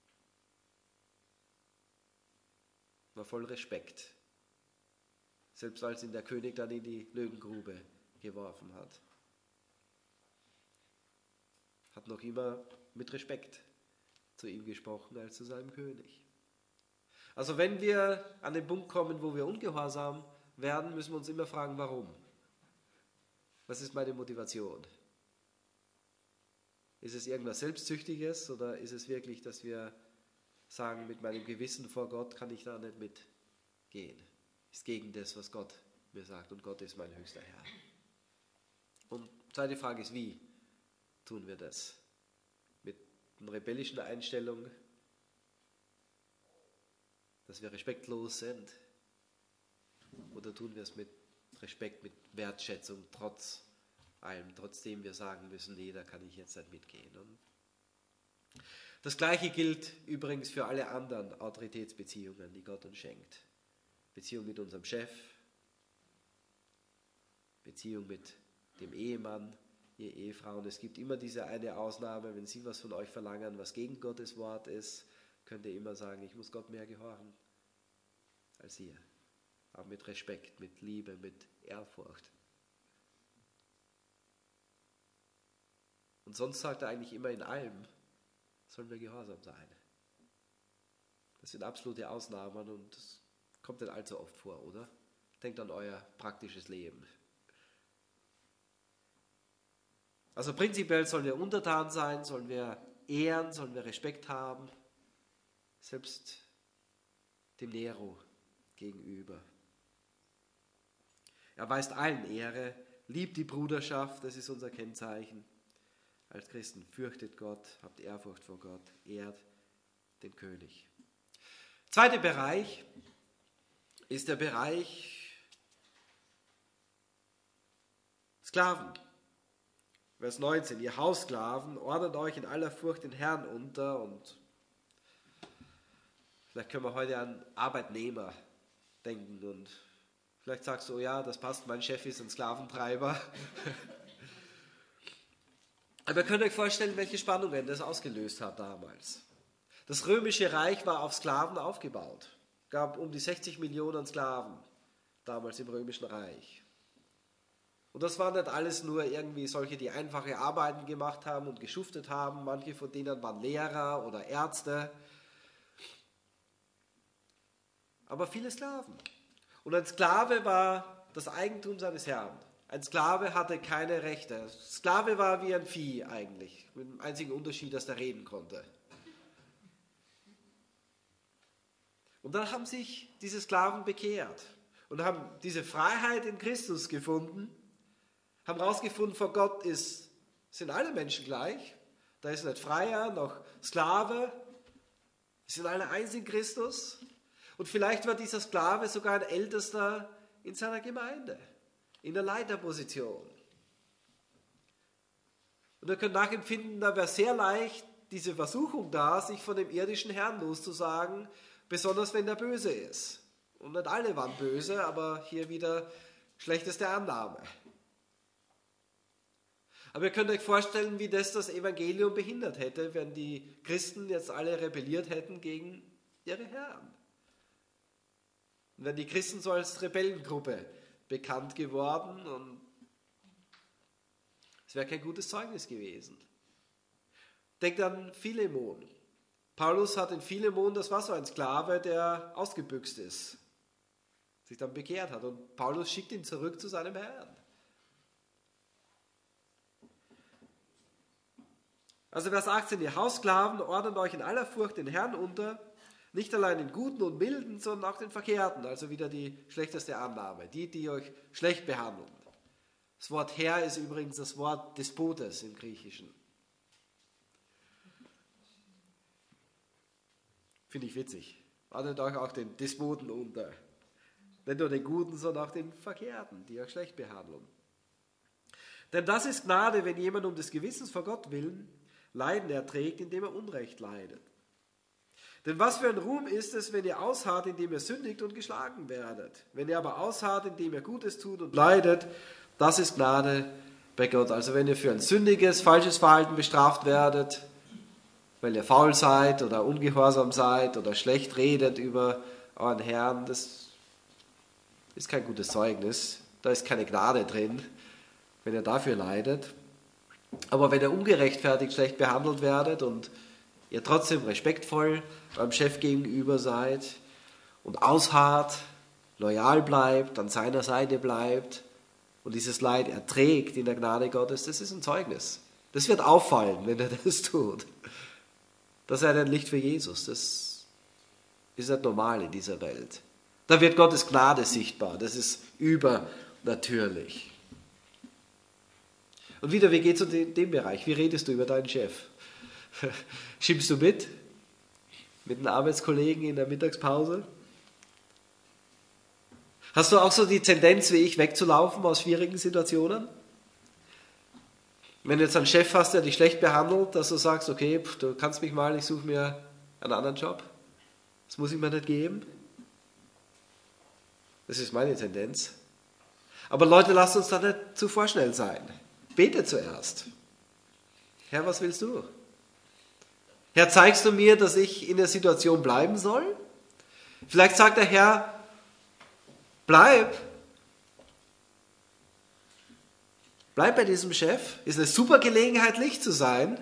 War voll Respekt. Selbst als ihn der König dann in die Löwengrube geworfen hat. Hat noch immer mit Respekt zu ihm gesprochen als zu seinem König. Also wenn wir an den Punkt kommen, wo wir ungehorsam werden, müssen wir uns immer fragen, warum? Was ist meine Motivation? Ist es irgendwas Selbstsüchtiges oder ist es wirklich, dass wir sagen, mit meinem Gewissen vor Gott kann ich da nicht mitgehen? Ist gegen das, was Gott mir sagt und Gott ist mein höchster Herr. Und die zweite Frage ist, wie tun wir das? Mit einer rebellischen Einstellung, dass wir respektlos sind? Oder tun wir es mit Respekt, mit Wertschätzung, trotz allem, trotzdem wir sagen müssen, nee, da kann ich jetzt nicht mitgehen. Und das Gleiche gilt übrigens für alle anderen Autoritätsbeziehungen, die Gott uns schenkt. Beziehung mit unserem Chef, Beziehung mit dem Ehemann, ihr Ehefrauen. Es gibt immer diese eine Ausnahme, wenn sie was von euch verlangen, was gegen Gottes Wort ist, könnt ihr immer sagen, ich muss Gott mehr gehorchen als ihr. Aber mit Respekt, mit Liebe, mit Ehrfurcht. Und sonst sagt er eigentlich immer, in allem sollen wir gehorsam sein. Das sind absolute Ausnahmen und das kommt nicht allzu oft vor, oder? Denkt an euer praktisches Leben. Also prinzipiell sollen wir untertan sein, sollen wir ehren, sollen wir Respekt haben, selbst dem Nero gegenüber. Er weist allen Ehre, liebt die Bruderschaft, das ist unser Kennzeichen. Als Christen fürchtet Gott, habt Ehrfurcht vor Gott, ehrt den König. Zweiter Bereich ist der Bereich Sklaven. Vers neunzehn, ihr Haussklaven, ordnet euch in aller Furcht den Herrn unter. Und vielleicht können wir heute an Arbeitnehmer denken und vielleicht sagst du, oh ja, das passt, mein Chef ist ein Sklaventreiber. Aber ihr könnt euch vorstellen, welche Spannungen das ausgelöst hat damals. Das römische Reich war auf Sklaven aufgebaut. Es gab um die sechzig Millionen Sklaven damals im römischen Reich. Und das waren nicht alles nur irgendwie solche, die einfache Arbeiten gemacht haben und geschuftet haben. Manche von denen waren Lehrer oder Ärzte. Aber viele Sklaven. Und ein Sklave war das Eigentum seines Herrn. Ein Sklave hatte keine Rechte. Ein Sklave war wie ein Vieh eigentlich, mit dem einzigen Unterschied, dass er reden konnte. Und dann haben sich diese Sklaven bekehrt und haben diese Freiheit in Christus gefunden, haben herausgefunden, vor Gott ist, sind alle Menschen gleich. Da ist nicht Freier noch Sklave, sie sind alle eins in Christus. Und vielleicht war dieser Sklave sogar ein Ältester in seiner Gemeinde, in der Leiterposition. Und ihr könnt nachempfinden, da wäre sehr leicht diese Versuchung da, sich von dem irdischen Herrn loszusagen, besonders wenn der böse ist. Und nicht alle waren böse, aber hier wieder schlechteste Annahme. Aber ihr könnt euch vorstellen, wie das das Evangelium behindert hätte, wenn die Christen jetzt alle rebelliert hätten gegen ihre Herren. Und wenn die Christen so als Rebellengruppe bekannt geworden und es wäre kein gutes Zeugnis gewesen. Denkt an Philemon. Paulus hat in Philemon, das war so ein Sklave, der ausgebüxt ist, sich dann bekehrt hat. Und Paulus schickt ihn zurück zu seinem Herrn. Also Vers achtzehn, ihr Haussklaven, ordnet euch in aller Furcht den Herrn unter, nicht allein den Guten und Milden, sondern auch den Verkehrten. Also wieder die schlechteste Annahme, die, die euch schlecht behandeln. Das Wort Herr ist übrigens das Wort Despotes im Griechischen. Finde ich witzig. Ordnet euch auch den Despoten unter. Nicht nur den Guten, sondern auch den Verkehrten, die euch schlecht behandeln. Denn das ist Gnade, wenn jemand um des Gewissens vor Gott willen Leiden erträgt, indem er Unrecht leidet. Denn was für ein Ruhm ist es, wenn ihr ausharrt, indem ihr sündigt und geschlagen werdet. Wenn ihr aber ausharrt, indem ihr Gutes tut und leidet, das ist Gnade bei Gott. Also wenn ihr für ein sündiges, falsches Verhalten bestraft werdet, weil ihr faul seid oder ungehorsam seid oder schlecht redet über euren Herrn, das ist kein gutes Zeugnis. Da ist keine Gnade drin, wenn ihr dafür leidet. Aber wenn ihr ungerechtfertigt schlecht behandelt werdet und ihr trotzdem respektvoll eurem Chef gegenüber seid und ausharrt, loyal bleibt, an seiner Seite bleibt und dieses Leid erträgt in der Gnade Gottes, das ist ein Zeugnis. Das wird auffallen, wenn er das tut. Das ist ein Licht für Jesus. Das ist nicht normal in dieser Welt. Da wird Gottes Gnade sichtbar. Das ist übernatürlich. Und wieder, wie geht es in dem Bereich? Wie redest du über deinen Chef? Schimpfst du mit? Mit den Arbeitskollegen in der Mittagspause? Hast du auch so die Tendenz, wie ich, wegzulaufen aus schwierigen Situationen? Wenn du jetzt einen Chef hast, der dich schlecht behandelt, dass du sagst, okay, pff, du kannst mich mal, ich suche mir einen anderen Job. Das muss ich mir nicht geben. Das ist meine Tendenz. Aber Leute, lasst uns da nicht zu vorschnell sein. Bete zuerst. Herr, was willst du? Herr, zeigst du mir, dass ich in der Situation bleiben soll? Vielleicht sagt der Herr, bleib. Bleib bei diesem Chef. Ist eine super Gelegenheit, Licht zu sein.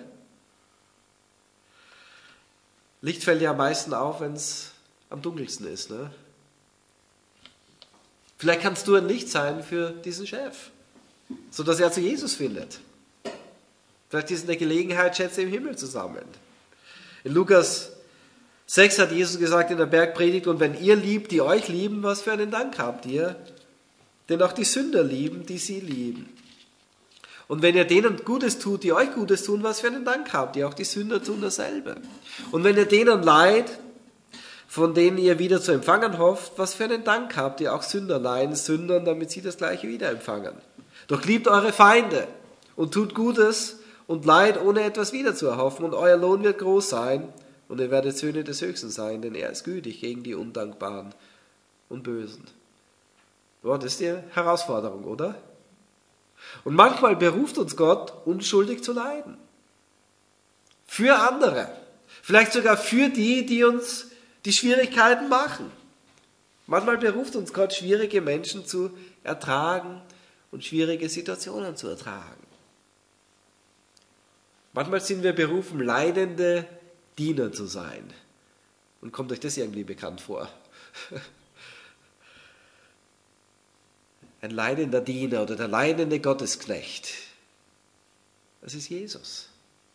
Licht fällt ja am meisten auf, wenn es am dunkelsten ist. Ne? Vielleicht kannst du ein Licht sein für diesen Chef, sodass er zu Jesus findet. Vielleicht ist eine Gelegenheit, Schätze im Himmel zu sammeln. In Lukas sechs hat Jesus gesagt in der Bergpredigt, und wenn ihr liebt, die euch lieben, was für einen Dank habt ihr? Denn auch die Sünder lieben, die sie lieben. Und wenn ihr denen Gutes tut, die euch Gutes tun, was für einen Dank habt ihr? Auch die Sünder tun dasselbe. Und wenn ihr denen leid, von denen ihr wieder zu empfangen hofft, was für einen Dank habt ihr? Auch Sünder leiden, Sündern, damit sie das Gleiche wieder empfangen. Doch liebt eure Feinde und tut Gutes und Leid, ohne etwas wieder zu erhoffen, und euer Lohn wird groß sein, und ihr werdet Söhne des Höchsten sein, denn er ist gütig gegen die Undankbaren und Bösen. Boah, das ist die Herausforderung, oder? Und manchmal beruft uns Gott, unschuldig zu leiden. Für andere. Vielleicht sogar für die, die uns die Schwierigkeiten machen. Manchmal beruft uns Gott, schwierige Menschen zu ertragen und schwierige Situationen zu ertragen. Manchmal sind wir berufen, leidende Diener zu sein. Und kommt euch das irgendwie bekannt vor? Ein leidender Diener oder der leidende Gottesknecht. Das ist Jesus.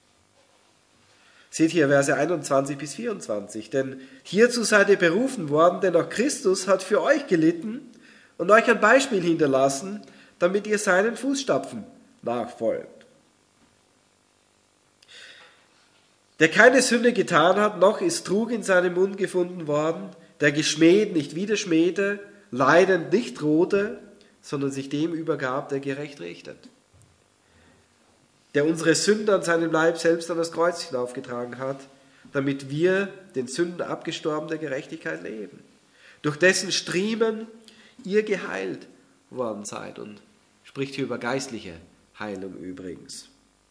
Seht hier Verse einundzwanzig bis vierundzwanzig. Denn hierzu seid ihr berufen worden, denn auch Christus hat für euch gelitten und euch ein Beispiel hinterlassen, damit ihr seinen Fußstapfen nachfolgt. Der keine Sünde getan hat, noch ist Trug in seinem Mund gefunden worden, der geschmäht nicht wieder schmähte, leidend nicht drohte, sondern sich dem übergab, der gerecht richtet. Der unsere Sünden an seinem Leib selbst an das Kreuz hinaufgetragen hat, damit wir den Sünden abgestorben der Gerechtigkeit leben. Durch dessen Striemen ihr geheilt worden seid. Und spricht hier über geistliche Heilung übrigens.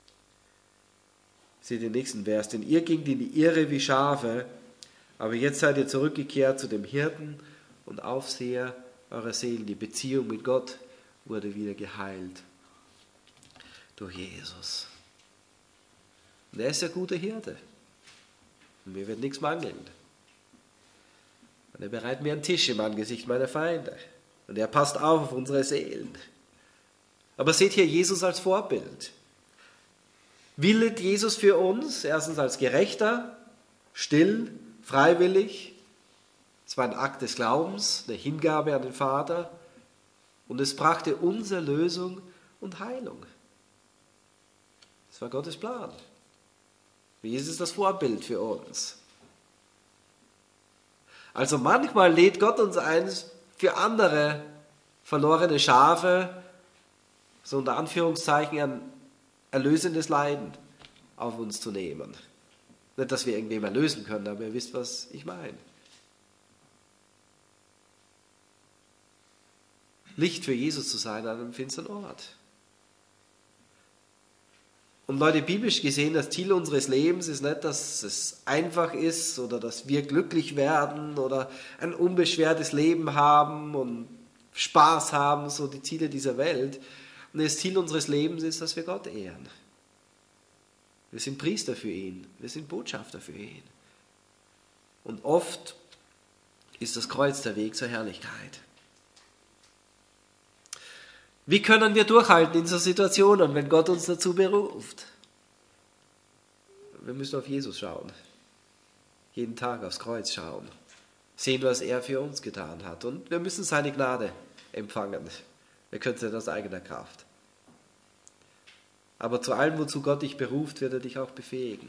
Seht den nächsten Vers. Denn ihr gingt in die Irre wie Schafe, aber jetzt seid ihr zurückgekehrt zu dem Hirten und Aufseher eurer Seelen. Die Beziehung mit Gott wurde wieder geheilt durch Jesus. Und er ist der gute Hirte. Und mir wird nichts mangeln. Und er bereitet mir einen Tisch im Angesicht meiner Feinde. Und er passt auf auf unsere Seelen. Aber seht hier Jesus als Vorbild. Wie litt Jesus für uns? Erstens als Gerechter, still, freiwillig. Es war ein Akt des Glaubens, eine Hingabe an den Vater. Und es brachte uns Erlösung und Heilung. Das war Gottes Plan. Jesus ist das Vorbild für uns. Also manchmal lädt Gott uns ein, für andere verlorene Schafe, so unter Anführungszeichen, ein erlösendes Leiden auf uns zu nehmen. Nicht, dass wir irgendwem erlösen können, aber ihr wisst, was ich meine. Licht für Jesus zu sein an einem finsteren Ort. Und Leute, biblisch gesehen, das Ziel unseres Lebens ist nicht, dass es einfach ist oder dass wir glücklich werden oder ein unbeschwertes Leben haben und Spaß haben, so die Ziele dieser Welt. Und das Ziel unseres Lebens ist, dass wir Gott ehren. Wir sind Priester für ihn, wir sind Botschafter für ihn. Und oft ist das Kreuz der Weg zur Herrlichkeit. Wie können wir durchhalten in so Situationen, wenn Gott uns dazu beruft? Wir müssen auf Jesus schauen. Jeden Tag aufs Kreuz schauen. Sehen, was er für uns getan hat. Und wir müssen seine Gnade empfangen. Wir können es nicht aus eigener Kraft. Aber zu allem, wozu Gott dich beruft, wird er dich auch befähigen.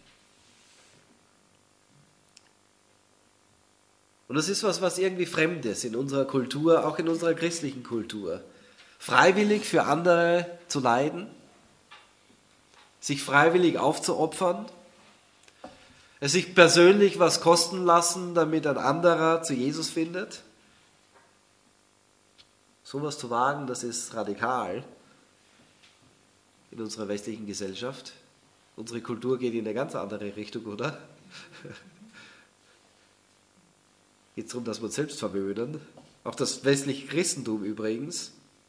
Und das ist was, was irgendwie fremd ist in unserer Kultur, auch in unserer christlichen Kultur. Freiwillig für andere zu leiden, sich freiwillig aufzuopfern, es sich persönlich was kosten lassen, damit ein anderer zu Jesus findet. Sowas zu wagen, das ist radikal in unserer westlichen Gesellschaft. Unsere Kultur geht in eine ganz andere Richtung, oder? Geht es darum, dass wir uns selbst verwöhnen. Auch das westliche Christentum übrigens.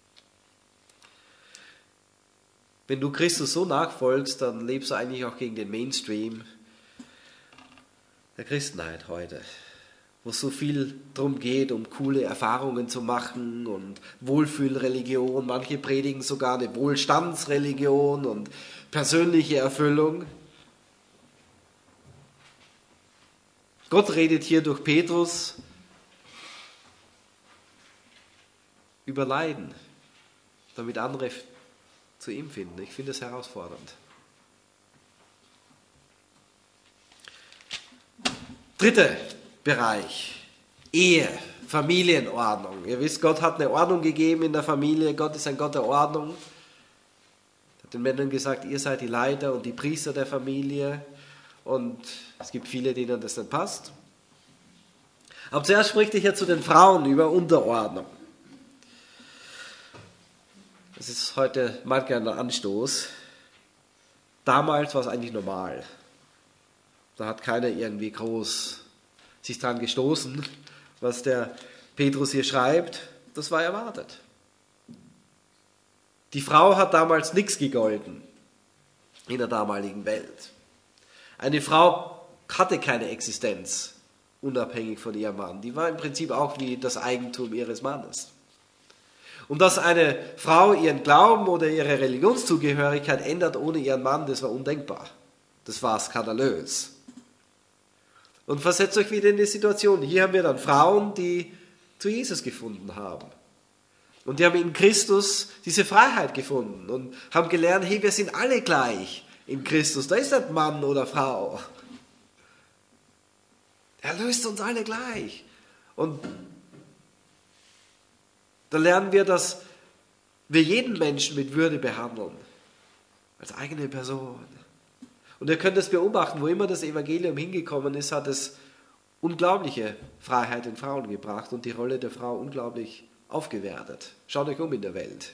Wenn du Christus so nachfolgst, dann lebst du eigentlich auch gegen den Mainstream der Christenheit heute, wo es so viel darum geht, um coole Erfahrungen zu machen und Wohlfühlreligion. Manche predigen sogar eine Wohlstandsreligion und persönliche Erfüllung. Gott redet hier durch Petrus über Leiden, damit andere zu ihm finden. Ich finde es herausfordernd. Dritter Bereich, Ehe, Familienordnung. Ihr wisst, Gott hat eine Ordnung gegeben in der Familie. Gott ist ein Gott der Ordnung. Er hat den Männern gesagt, ihr seid die Leiter und die Priester der Familie. Und es gibt viele, denen das nicht passt. Aber zuerst spricht er hier zu den Frauen über Unterordnung. Das ist heute manchmal ein Anstoß. Damals war es eigentlich normal. Da hat keiner irgendwie groß sich dran gestoßen, was der Petrus hier schreibt. Das war erwartet. Die Frau hat damals nichts gegolten in der damaligen Welt. Eine Frau hatte keine Existenz, unabhängig von ihrem Mann. Die war im Prinzip auch wie das Eigentum ihres Mannes. Und dass eine Frau ihren Glauben oder ihre Religionszugehörigkeit ändert ohne ihren Mann, das war undenkbar. Das war skandalös. Und versetzt euch wieder in die Situation. Hier haben wir dann Frauen, die zu Jesus gefunden haben. Und die haben in Christus diese Freiheit gefunden und haben gelernt, hey, wir sind alle gleich in Christus. Da ist nicht Mann oder Frau. Er löst uns alle gleich. Und da lernen wir, dass wir jeden Menschen mit Würde behandeln. Als eigene Person. Und ihr könnt es beobachten, wo immer das Evangelium hingekommen ist, hat es unglaubliche Freiheit in Frauen gebracht und die Rolle der Frau unglaublich aufgewertet. Schaut euch um in der Welt.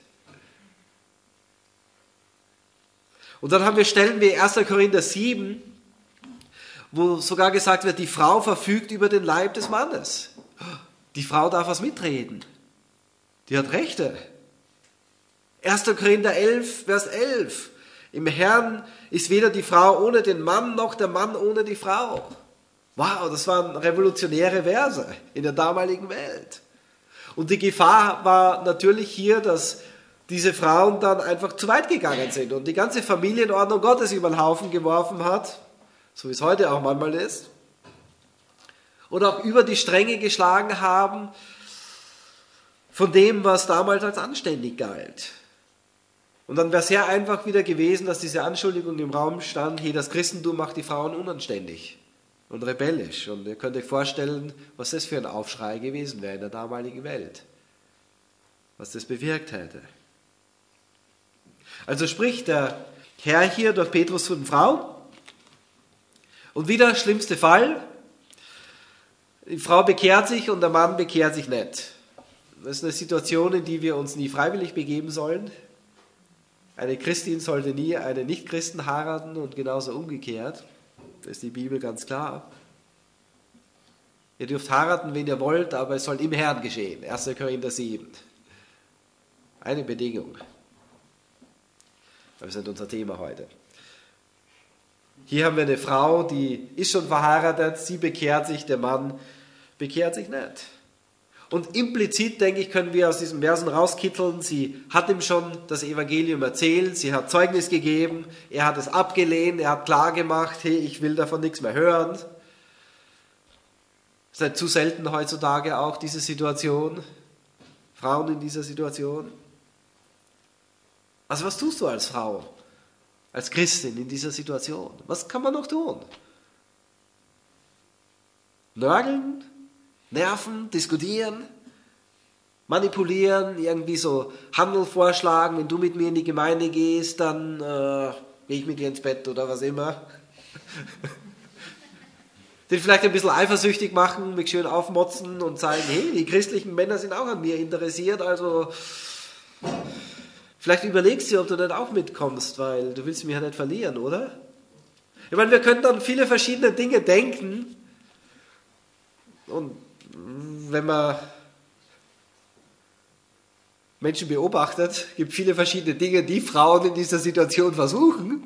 Und dann haben wir Stellen wie erster Korinther sieben, wo sogar gesagt wird, die Frau verfügt über den Leib des Mannes. Die Frau darf was mitreden. Die hat Rechte. erster Korinther elf, Vers elf. Im Herrn ist weder die Frau ohne den Mann, noch der Mann ohne die Frau. Wow, das waren revolutionäre Verse in der damaligen Welt. Und die Gefahr war natürlich hier, dass diese Frauen dann einfach zu weit gegangen sind und die ganze Familienordnung Gottes über den Haufen geworfen hat, so wie es heute auch manchmal ist, und auch über die Stränge geschlagen haben von dem, was damals als anständig galt. Und dann wäre es sehr einfach wieder gewesen, dass diese Anschuldigung im Raum stand, hey, das Christentum macht die Frauen unanständig und rebellisch. Und ihr könnt euch vorstellen, was das für ein Aufschrei gewesen wäre in der damaligen Welt. Was das bewirkt hätte. Also spricht der Herr hier durch Petrus zu den Frauen. Und wieder schlimmste Fall. Die Frau bekehrt sich und der Mann bekehrt sich nicht. Das ist eine Situation, in die wir uns nie freiwillig begeben sollen. Eine Christin sollte nie einen Nichtchristen heiraten und genauso umgekehrt. Das ist die Bibel ganz klar. Ihr dürft heiraten, wen ihr wollt, aber es soll im Herrn geschehen. erster Korinther sieben. Eine Bedingung. Das ist nicht unser Thema heute. Hier haben wir eine Frau, die ist schon verheiratet, sie bekehrt sich, der Mann bekehrt sich nicht. Und implizit, denke ich, können wir aus diesen Versen rauskitteln, sie hat ihm schon das Evangelium erzählt, sie hat Zeugnis gegeben, er hat es abgelehnt, er hat klargemacht, hey, ich will davon nichts mehr hören. Das ist nicht zu selten heutzutage auch diese Situation, Frauen in dieser Situation. Also was tust du als Frau, als Christin in dieser Situation? Was kann man noch tun? Nörgeln? Nerven, diskutieren, manipulieren, irgendwie so Handel vorschlagen, wenn du mit mir in die Gemeinde gehst, dann äh, gehe ich mit dir ins Bett oder was immer. Den vielleicht ein bisschen eifersüchtig machen, mich schön aufmotzen und sagen, hey, die christlichen Männer sind auch an mir interessiert, also vielleicht überlegst du, ob du nicht auch mitkommst, weil du willst mich ja nicht verlieren, oder? Ich meine, wir können dann viele verschiedene Dinge denken und wenn man Menschen beobachtet, gibt es viele verschiedene Dinge, die Frauen in dieser Situation versuchen.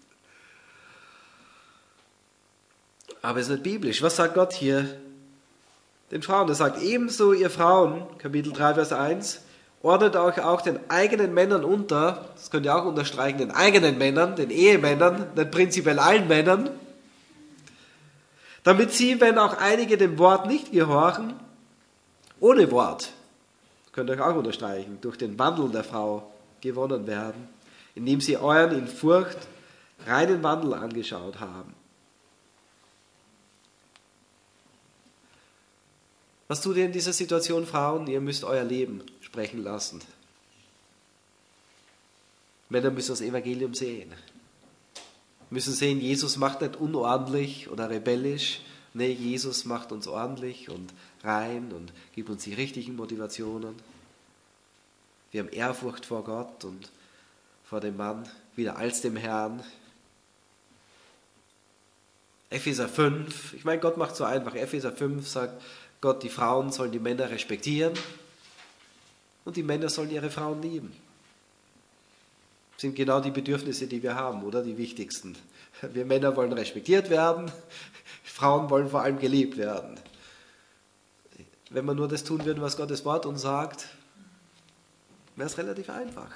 Aber es ist nicht biblisch. Was sagt Gott hier den Frauen? Er sagt, ebenso ihr Frauen, Kapitel drei, Vers eins, ordnet euch auch den eigenen Männern unter, das könnt ihr auch unterstreichen, den eigenen Männern, den Ehemännern, nicht prinzipiell allen Männern, damit sie, wenn auch einige dem Wort nicht gehorchen, ohne Wort, könnt ihr euch auch unterstreichen, durch den Wandel der Frau gewonnen werden, indem sie euren in Furcht reinen Wandel angeschaut haben. Was tut ihr in dieser Situation, Frauen? Ihr müsst euer Leben sprechen lassen. Männer müssen das Evangelium sehen. Müssen sehen, Jesus macht nicht unordentlich oder rebellisch. Nee, Jesus macht uns ordentlich und rein und gibt uns die richtigen Motivationen. Wir haben Ehrfurcht vor Gott und vor dem Mann, wieder als dem Herrn. Epheser fünf, ich meine, Gott macht so einfach. Epheser fünf sagt Gott, die Frauen sollen die Männer respektieren und die Männer sollen ihre Frauen lieben. sind genau die Bedürfnisse, die wir haben, oder? Die wichtigsten. Wir Männer wollen respektiert werden, Frauen wollen vor allem geliebt werden. Wenn wir nur das tun würden, was Gottes Wort uns sagt, wäre es relativ einfach.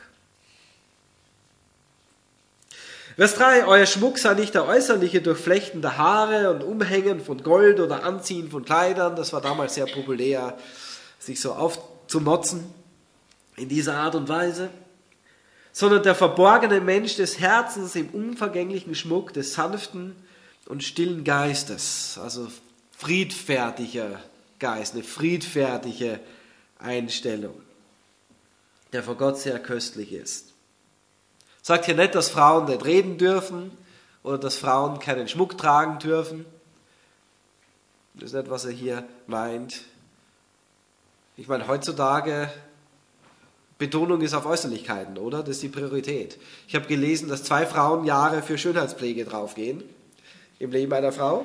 Vers drei, euer Schmuck sei nicht der äußerliche Durchflechten der Haare und Umhängen von Gold oder Anziehen von Kleidern. Das war damals sehr populär, sich so aufzumotzen in dieser Art und Weise. Sondern der verborgene Mensch des Herzens im unvergänglichen Schmuck des sanften und stillen Geistes. Also friedfertiger Geist, eine friedfertige Einstellung, der vor Gott sehr köstlich ist. Sagt hier nicht, dass Frauen nicht reden dürfen oder dass Frauen keinen Schmuck tragen dürfen. Das ist nicht, was er hier meint. Ich meine, heutzutage, Betonung ist auf Äußerlichkeiten, oder? Das ist die Priorität. Ich habe gelesen, dass zwei Frauenjahre für Schönheitspflege draufgehen im Leben einer Frau.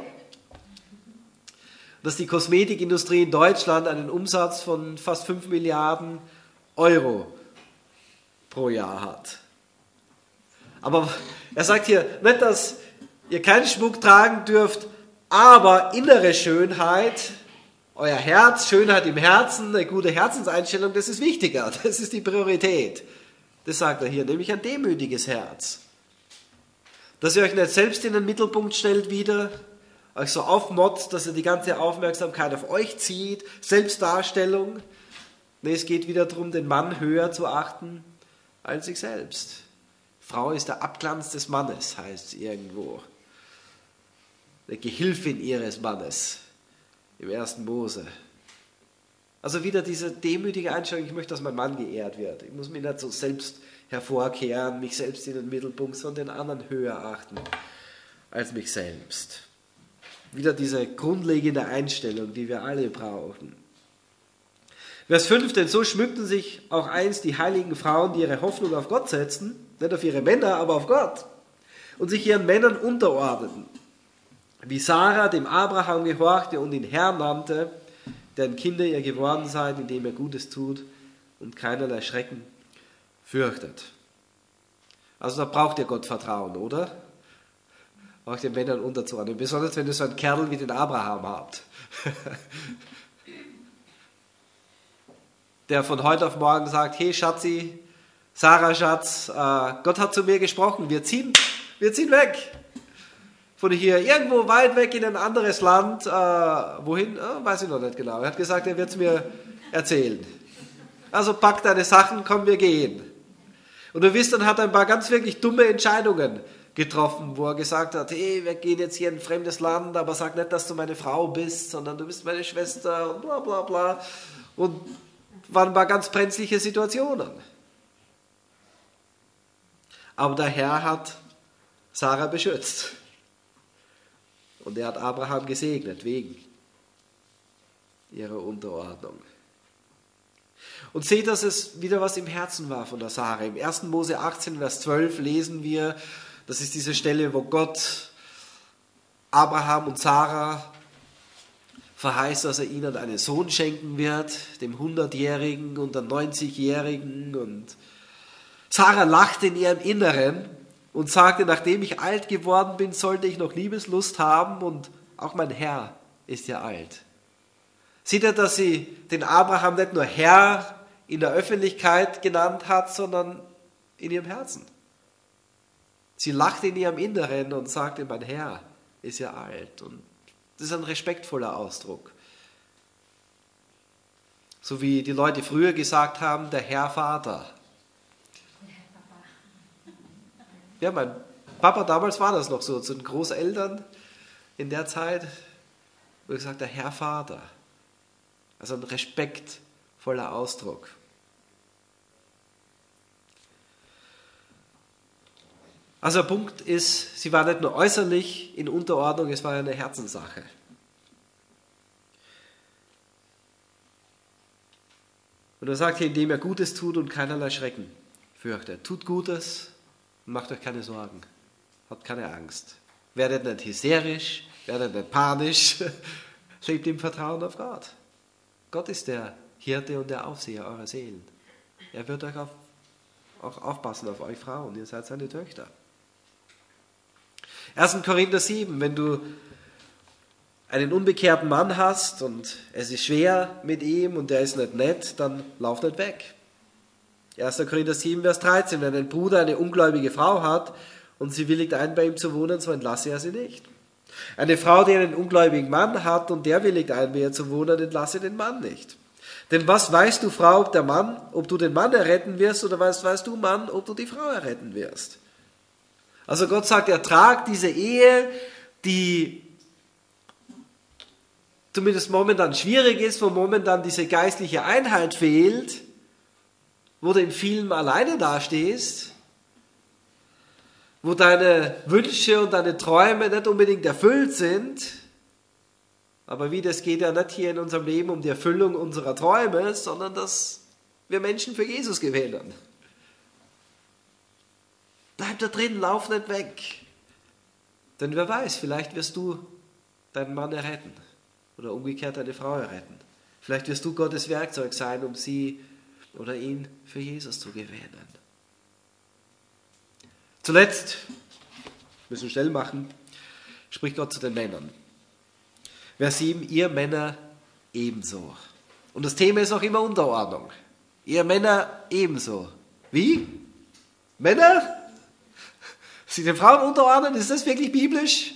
Dass die Kosmetikindustrie in Deutschland einen Umsatz von fast fünf Milliarden Euro pro Jahr hat. Aber er sagt hier nicht, dass ihr keinen Schmuck tragen dürft, aber innere Schönheit, euer Herz, Schönheit im Herzen, eine gute Herzenseinstellung, das ist wichtiger, das ist die Priorität. Das sagt er hier, nämlich ein demütiges Herz. Dass ihr euch nicht selbst in den Mittelpunkt stellt wieder, euch so aufmotzt, dass ihr die ganze Aufmerksamkeit auf euch zieht, Selbstdarstellung. Nee, es geht wieder darum, den Mann höher zu achten als sich selbst. Frau ist der Abglanz des Mannes, heißt es irgendwo. Eine Gehilfin ihres Mannes im ersten Mose. Also wieder diese demütige Einstellung, ich möchte, dass mein Mann geehrt wird. Ich muss mich nicht so selbst hervorkehren, mich selbst in den Mittelpunkt, sondern den anderen höher achten als mich selbst. Wieder diese grundlegende Einstellung, die wir alle brauchen. Vers fünf, denn so schmückten sich auch einst die heiligen Frauen, die ihre Hoffnung auf Gott setzten, nicht auf ihre Männer, aber auf Gott, und sich ihren Männern unterordneten. Wie Sarah dem Abraham gehorchte und ihn Herr nannte, deren Kinder ihr geworden seid, indem er Gutes tut und keinerlei Schrecken fürchtet. Also da braucht ihr Gottvertrauen, oder? Auch den Männern unterzuordnen. Besonders wenn ihr so einen Kerl wie den Abraham habt. Der von heute auf morgen sagt, hey Schatzi, Sarah Schatz, äh, Gott hat zu mir gesprochen, wir ziehen, wir ziehen weg. Von hier, irgendwo weit weg in ein anderes Land, äh, wohin, äh, weiß ich noch nicht genau. Er hat gesagt, er wird es mir erzählen. Also pack deine Sachen, komm, wir gehen. Und du wisst, dann hat er ein paar ganz wirklich dumme Entscheidungen getroffen, wo er gesagt hat, hey, wir gehen jetzt hier in ein fremdes Land, aber sag nicht, dass du meine Frau bist, sondern du bist meine Schwester und bla bla bla. Und waren ein paar ganz brenzliche Situationen. Aber der Herr hat Sarah beschützt. Und er hat Abraham gesegnet wegen ihrer Unterordnung. Und seht, dass es wieder was im Herzen war von der Sarah. Im ersten Mose achtzehn, Vers zwölf lesen wir, das ist diese Stelle, wo Gott Abraham und Sarah verheißt, dass er ihnen einen Sohn schenken wird, dem hundertjährigen und der neunzigjährigen. Und Sarah lachte in ihrem Inneren und sagte, nachdem ich alt geworden bin, sollte ich noch Liebeslust haben und auch mein Herr ist ja alt. Sieht er, dass sie den Abraham nicht nur Herr in der Öffentlichkeit genannt hat, sondern in ihrem Herzen. Sie lachte in ihrem Inneren und sagte, mein Herr ist ja alt. Und das ist ein respektvoller Ausdruck. So wie die Leute früher gesagt haben, der Herr Vater. Ja, mein Papa damals war das noch so, zu den Großeltern in der Zeit, wurde gesagt, der Herr Vater. Also ein respektvoller Ausdruck. Also der Punkt ist, sie war nicht nur äußerlich in Unterordnung, es war eine Herzenssache. Und er sagt hier, indem er Gutes tut und keinerlei Schrecken fürchtet. Tut Gutes und macht euch keine Sorgen. Habt keine Angst. Werdet nicht hysterisch, werdet nicht panisch. Lebt im Vertrauen auf Gott. Gott ist der Hirte und der Aufseher eurer Seelen. Er wird euch auf, auch aufpassen auf euch Frauen, ihr seid seine Töchter. erster Korinther sieben, wenn du einen unbekehrten Mann hast und es ist schwer mit ihm und der ist nicht nett, dann lauf nicht weg. erster Korinther sieben, Vers dreizehn, wenn ein Bruder eine ungläubige Frau hat und sie willigt ein, bei ihm zu wohnen, so entlasse er sie nicht. Eine Frau, die einen ungläubigen Mann hat und der willigt ein, bei ihr zu wohnen, entlasse den Mann nicht. Denn was weißt du, Frau, ob der Mann, ob du den Mann erretten wirst, oder was weißt du, Mann, ob du die Frau erretten wirst? Also Gott sagt, ertrag diese Ehe, die zumindest momentan schwierig ist, wo momentan diese geistliche Einheit fehlt, wo du in vielem alleine dastehst, wo deine Wünsche und deine Träume nicht unbedingt erfüllt sind. Aber wie, das geht ja nicht hier in unserem Leben um die Erfüllung unserer Träume, sondern dass wir Menschen für Jesus gewinnen. Bleib da drin, lauf nicht weg. Denn wer weiß, vielleicht wirst du deinen Mann erretten oder umgekehrt deine Frau erretten. Vielleicht wirst du Gottes Werkzeug sein, um sie oder ihn für Jesus zu gewinnen. Zuletzt, wir müssen schnell machen, spricht Gott zu den Männern. Vers sieben, ihr Männer ebenso. Und das Thema ist auch immer Unterordnung. Ihr Männer ebenso. Wie? Männer? Sie den Frauen unterordnen? Ist das wirklich biblisch?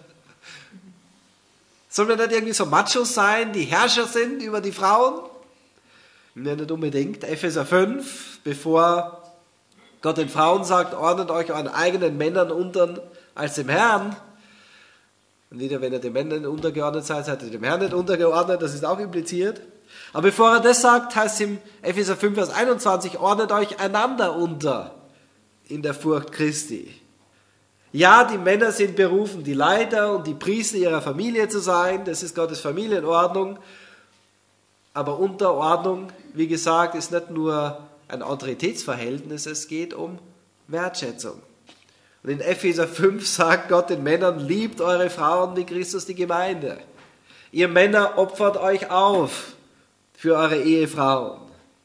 Sollen wir nicht irgendwie so Machos sein, die Herrscher sind über die Frauen? Ja, nicht unbedingt. Epheser fünf, bevor Gott den Frauen sagt, ordnet euch euren eigenen Männern unter als dem Herrn. Und wieder, wenn ihr den Männern untergeordnet seid, seid ihr dem Herrn nicht untergeordnet, das ist auch impliziert. Aber bevor er das sagt, heißt es im Epheser fünf, Vers einundzwanzig, ordnet euch einander unter in der Furcht Christi. Ja, die Männer sind berufen, die Leiter und die Priester ihrer Familie zu sein, das ist Gottes Familienordnung. Aber Unterordnung, wie gesagt, ist nicht nur ein Autoritätsverhältnis, es geht um Wertschätzung. Und in Epheser fünf sagt Gott den Männern, liebt eure Frauen wie Christus die Gemeinde. Ihr Männer opfert euch auf für eure Ehefrauen.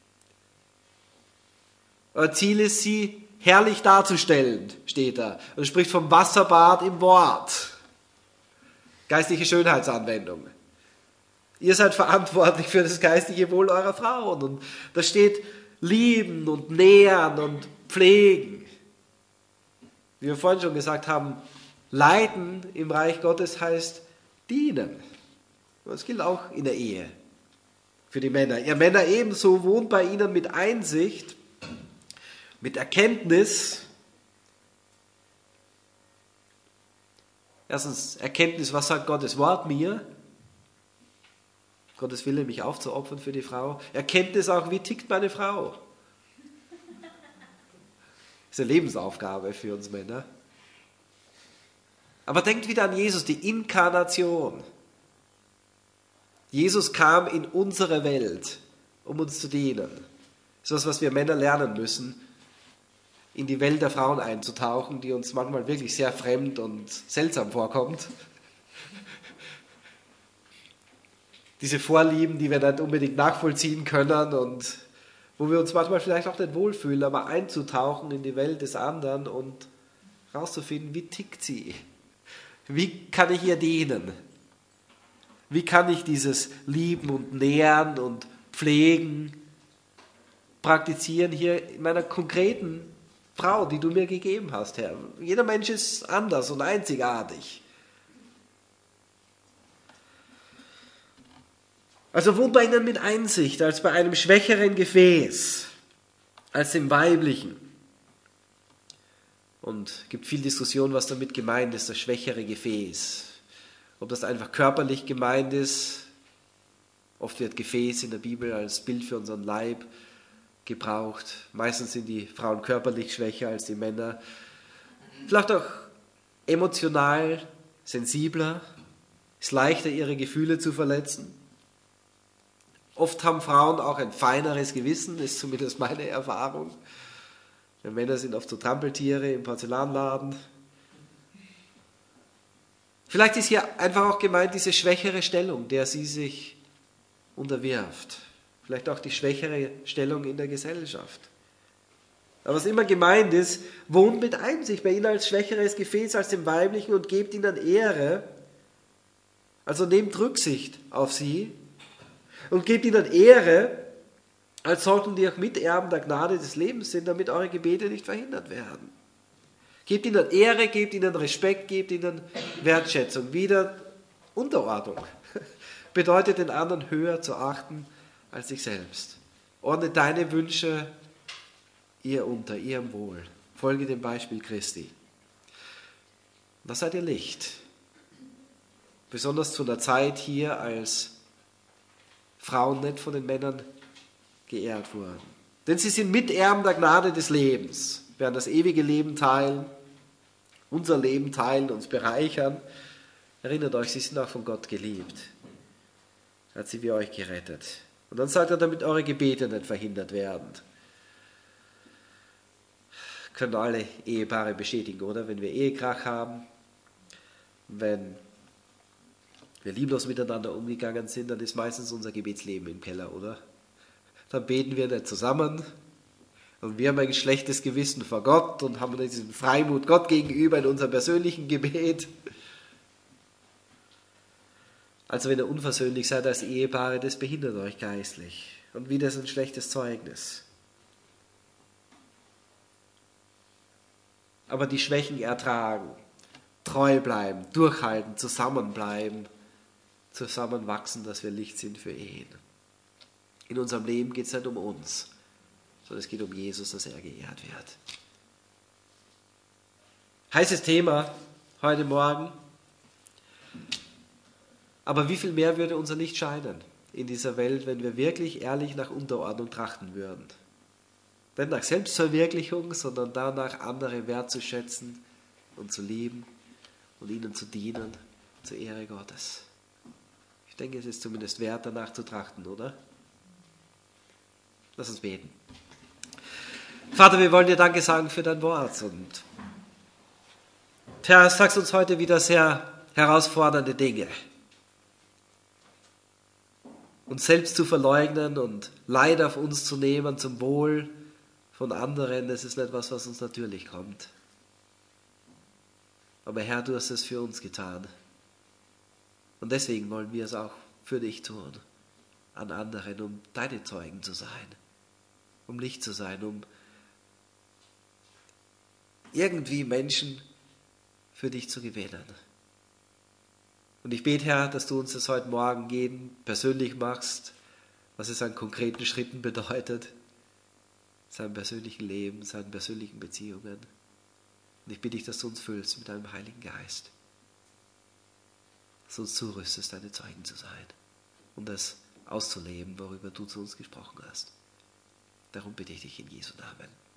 Euer Ziel ist, sie herrlich darzustellen, steht da. Und spricht vom Wasserbad im Wort. Geistliche Schönheitsanwendung. Ihr seid verantwortlich für das geistliche Wohl eurer Frauen. Und da steht lieben und nähern und pflegen. Wie wir vorhin schon gesagt haben, leiten im Reich Gottes heißt dienen. Das gilt auch in der Ehe für die Männer. Ihr Männer ebenso, wohnt bei ihnen mit Einsicht, mit Erkenntnis. Erstens Erkenntnis, was sagt Gottes Wort mir? Gottes Wille, mich aufzuopfern für die Frau. Erkenntnis auch, wie tickt meine Frau? Das ist eine Lebensaufgabe für uns Männer. Aber denkt wieder an Jesus, die Inkarnation. Jesus kam in unsere Welt, um uns zu dienen. Das ist was, was wir Männer lernen müssen, in die Welt der Frauen einzutauchen, die uns manchmal wirklich sehr fremd und seltsam vorkommt. Diese Vorlieben, die wir nicht unbedingt nachvollziehen können und wo wir uns manchmal vielleicht auch nicht wohlfühlen, aber einzutauchen in die Welt des anderen und herauszufinden, wie tickt sie? Wie kann ich ihr dienen? Wie kann ich dieses Lieben und Nähern und Pflegen praktizieren hier in meiner konkreten Frau, die du mir gegeben hast, Herr? Jeder Mensch ist anders und einzigartig. Also wohnt bei ihnen mit Einsicht, als bei einem schwächeren Gefäß, als dem weiblichen. Und es gibt viel Diskussion, was damit gemeint ist, das schwächere Gefäß. Ob das einfach körperlich gemeint ist. Oft wird Gefäß in der Bibel als Bild für unseren Leib gebraucht. Meistens sind die Frauen körperlich schwächer als die Männer. Vielleicht auch emotional sensibler. Ist leichter, ihre Gefühle zu verletzen. Oft haben Frauen auch ein feineres Gewissen, ist zumindest meine Erfahrung. Wir Männer sind oft so Trampeltiere im Porzellanladen. Vielleicht ist hier einfach auch gemeint diese schwächere Stellung, der sie sich unterwirft. Vielleicht auch die schwächere Stellung in der Gesellschaft. Aber was immer gemeint ist, wohnt mit Einsicht bei ihnen als schwächeres Gefäß als dem Weiblichen und gebt ihnen Ehre. Also nehmt Rücksicht auf sie und gebt ihnen Ehre, als sollten die auch Miterben der Gnade des Lebens sind, damit eure Gebete nicht verhindert werden. Gebt ihnen Ehre, gebt ihnen Respekt, gebt ihnen Wertschätzung. Wieder Unterordnung. Bedeutet, den anderen höher zu achten als sich selbst. Ordne deine Wünsche ihr unter, ihrem Wohl. Folge dem Beispiel Christi. Da seid ihr Licht. Besonders zu einer Zeit hier, als Frauen nicht von den Männern geehrt wurden. Denn sie sind Miterben der Gnade des Lebens, werden das ewige Leben teilen, unser Leben teilen, uns bereichern. Erinnert euch, sie sind auch von Gott geliebt. Er hat sie wie euch gerettet. Und dann sagt er, damit eure Gebete nicht verhindert werden. Können alle Ehepaare bestätigen, oder? Wenn wir Ehekrach haben, wenn wir lieblos miteinander umgegangen sind, dann ist meistens unser Gebetsleben im Keller, oder? Dann beten wir nicht zusammen und wir haben ein schlechtes Gewissen vor Gott und haben diesen Freimut Gott gegenüber in unserem persönlichen Gebet. Also wenn ihr unversöhnlich seid als Ehepaare, das behindert euch geistlich. Und wieder ist ein schlechtes Zeugnis. Aber die Schwächen ertragen, treu bleiben, durchhalten, zusammenbleiben, zusammenwachsen, dass wir Licht sind für Ehen. In unserem Leben geht es nicht um uns, sondern es geht um Jesus, dass er geehrt wird. Heißes Thema heute Morgen. Aber wie viel mehr würde unser Licht scheinen in dieser Welt, wenn wir wirklich ehrlich nach Unterordnung trachten würden? Nicht nach Selbstverwirklichung, sondern danach, andere wertzuschätzen und zu lieben und ihnen zu dienen, zur Ehre Gottes. Ich denke, es ist zumindest wert, danach zu trachten, oder? Lass uns beten. Vater, wir wollen dir Danke sagen für dein Wort. Und Herr, sagst uns heute wieder sehr herausfordernde Dinge. Uns selbst zu verleugnen und Leid auf uns zu nehmen zum Wohl von anderen, das ist nicht etwas, was uns natürlich kommt. Aber Herr, du hast es für uns getan. Und deswegen wollen wir es auch für dich tun, an anderen, um deine Zeugen zu sein, um Licht zu sein, um irgendwie Menschen für dich zu gewinnen. Und ich bete, Herr, dass du uns das heute Morgen jeden persönlich machst, was es an konkreten Schritten bedeutet, seinem persönlichen Leben, seinen persönlichen Beziehungen. Und ich bitte dich, dass du uns füllst mit deinem Heiligen Geist, dass du uns zurüstest, deine Zeugen zu sein und das auszuleben, worüber du zu uns gesprochen hast. Darum bitte ich dich in Jesu Namen.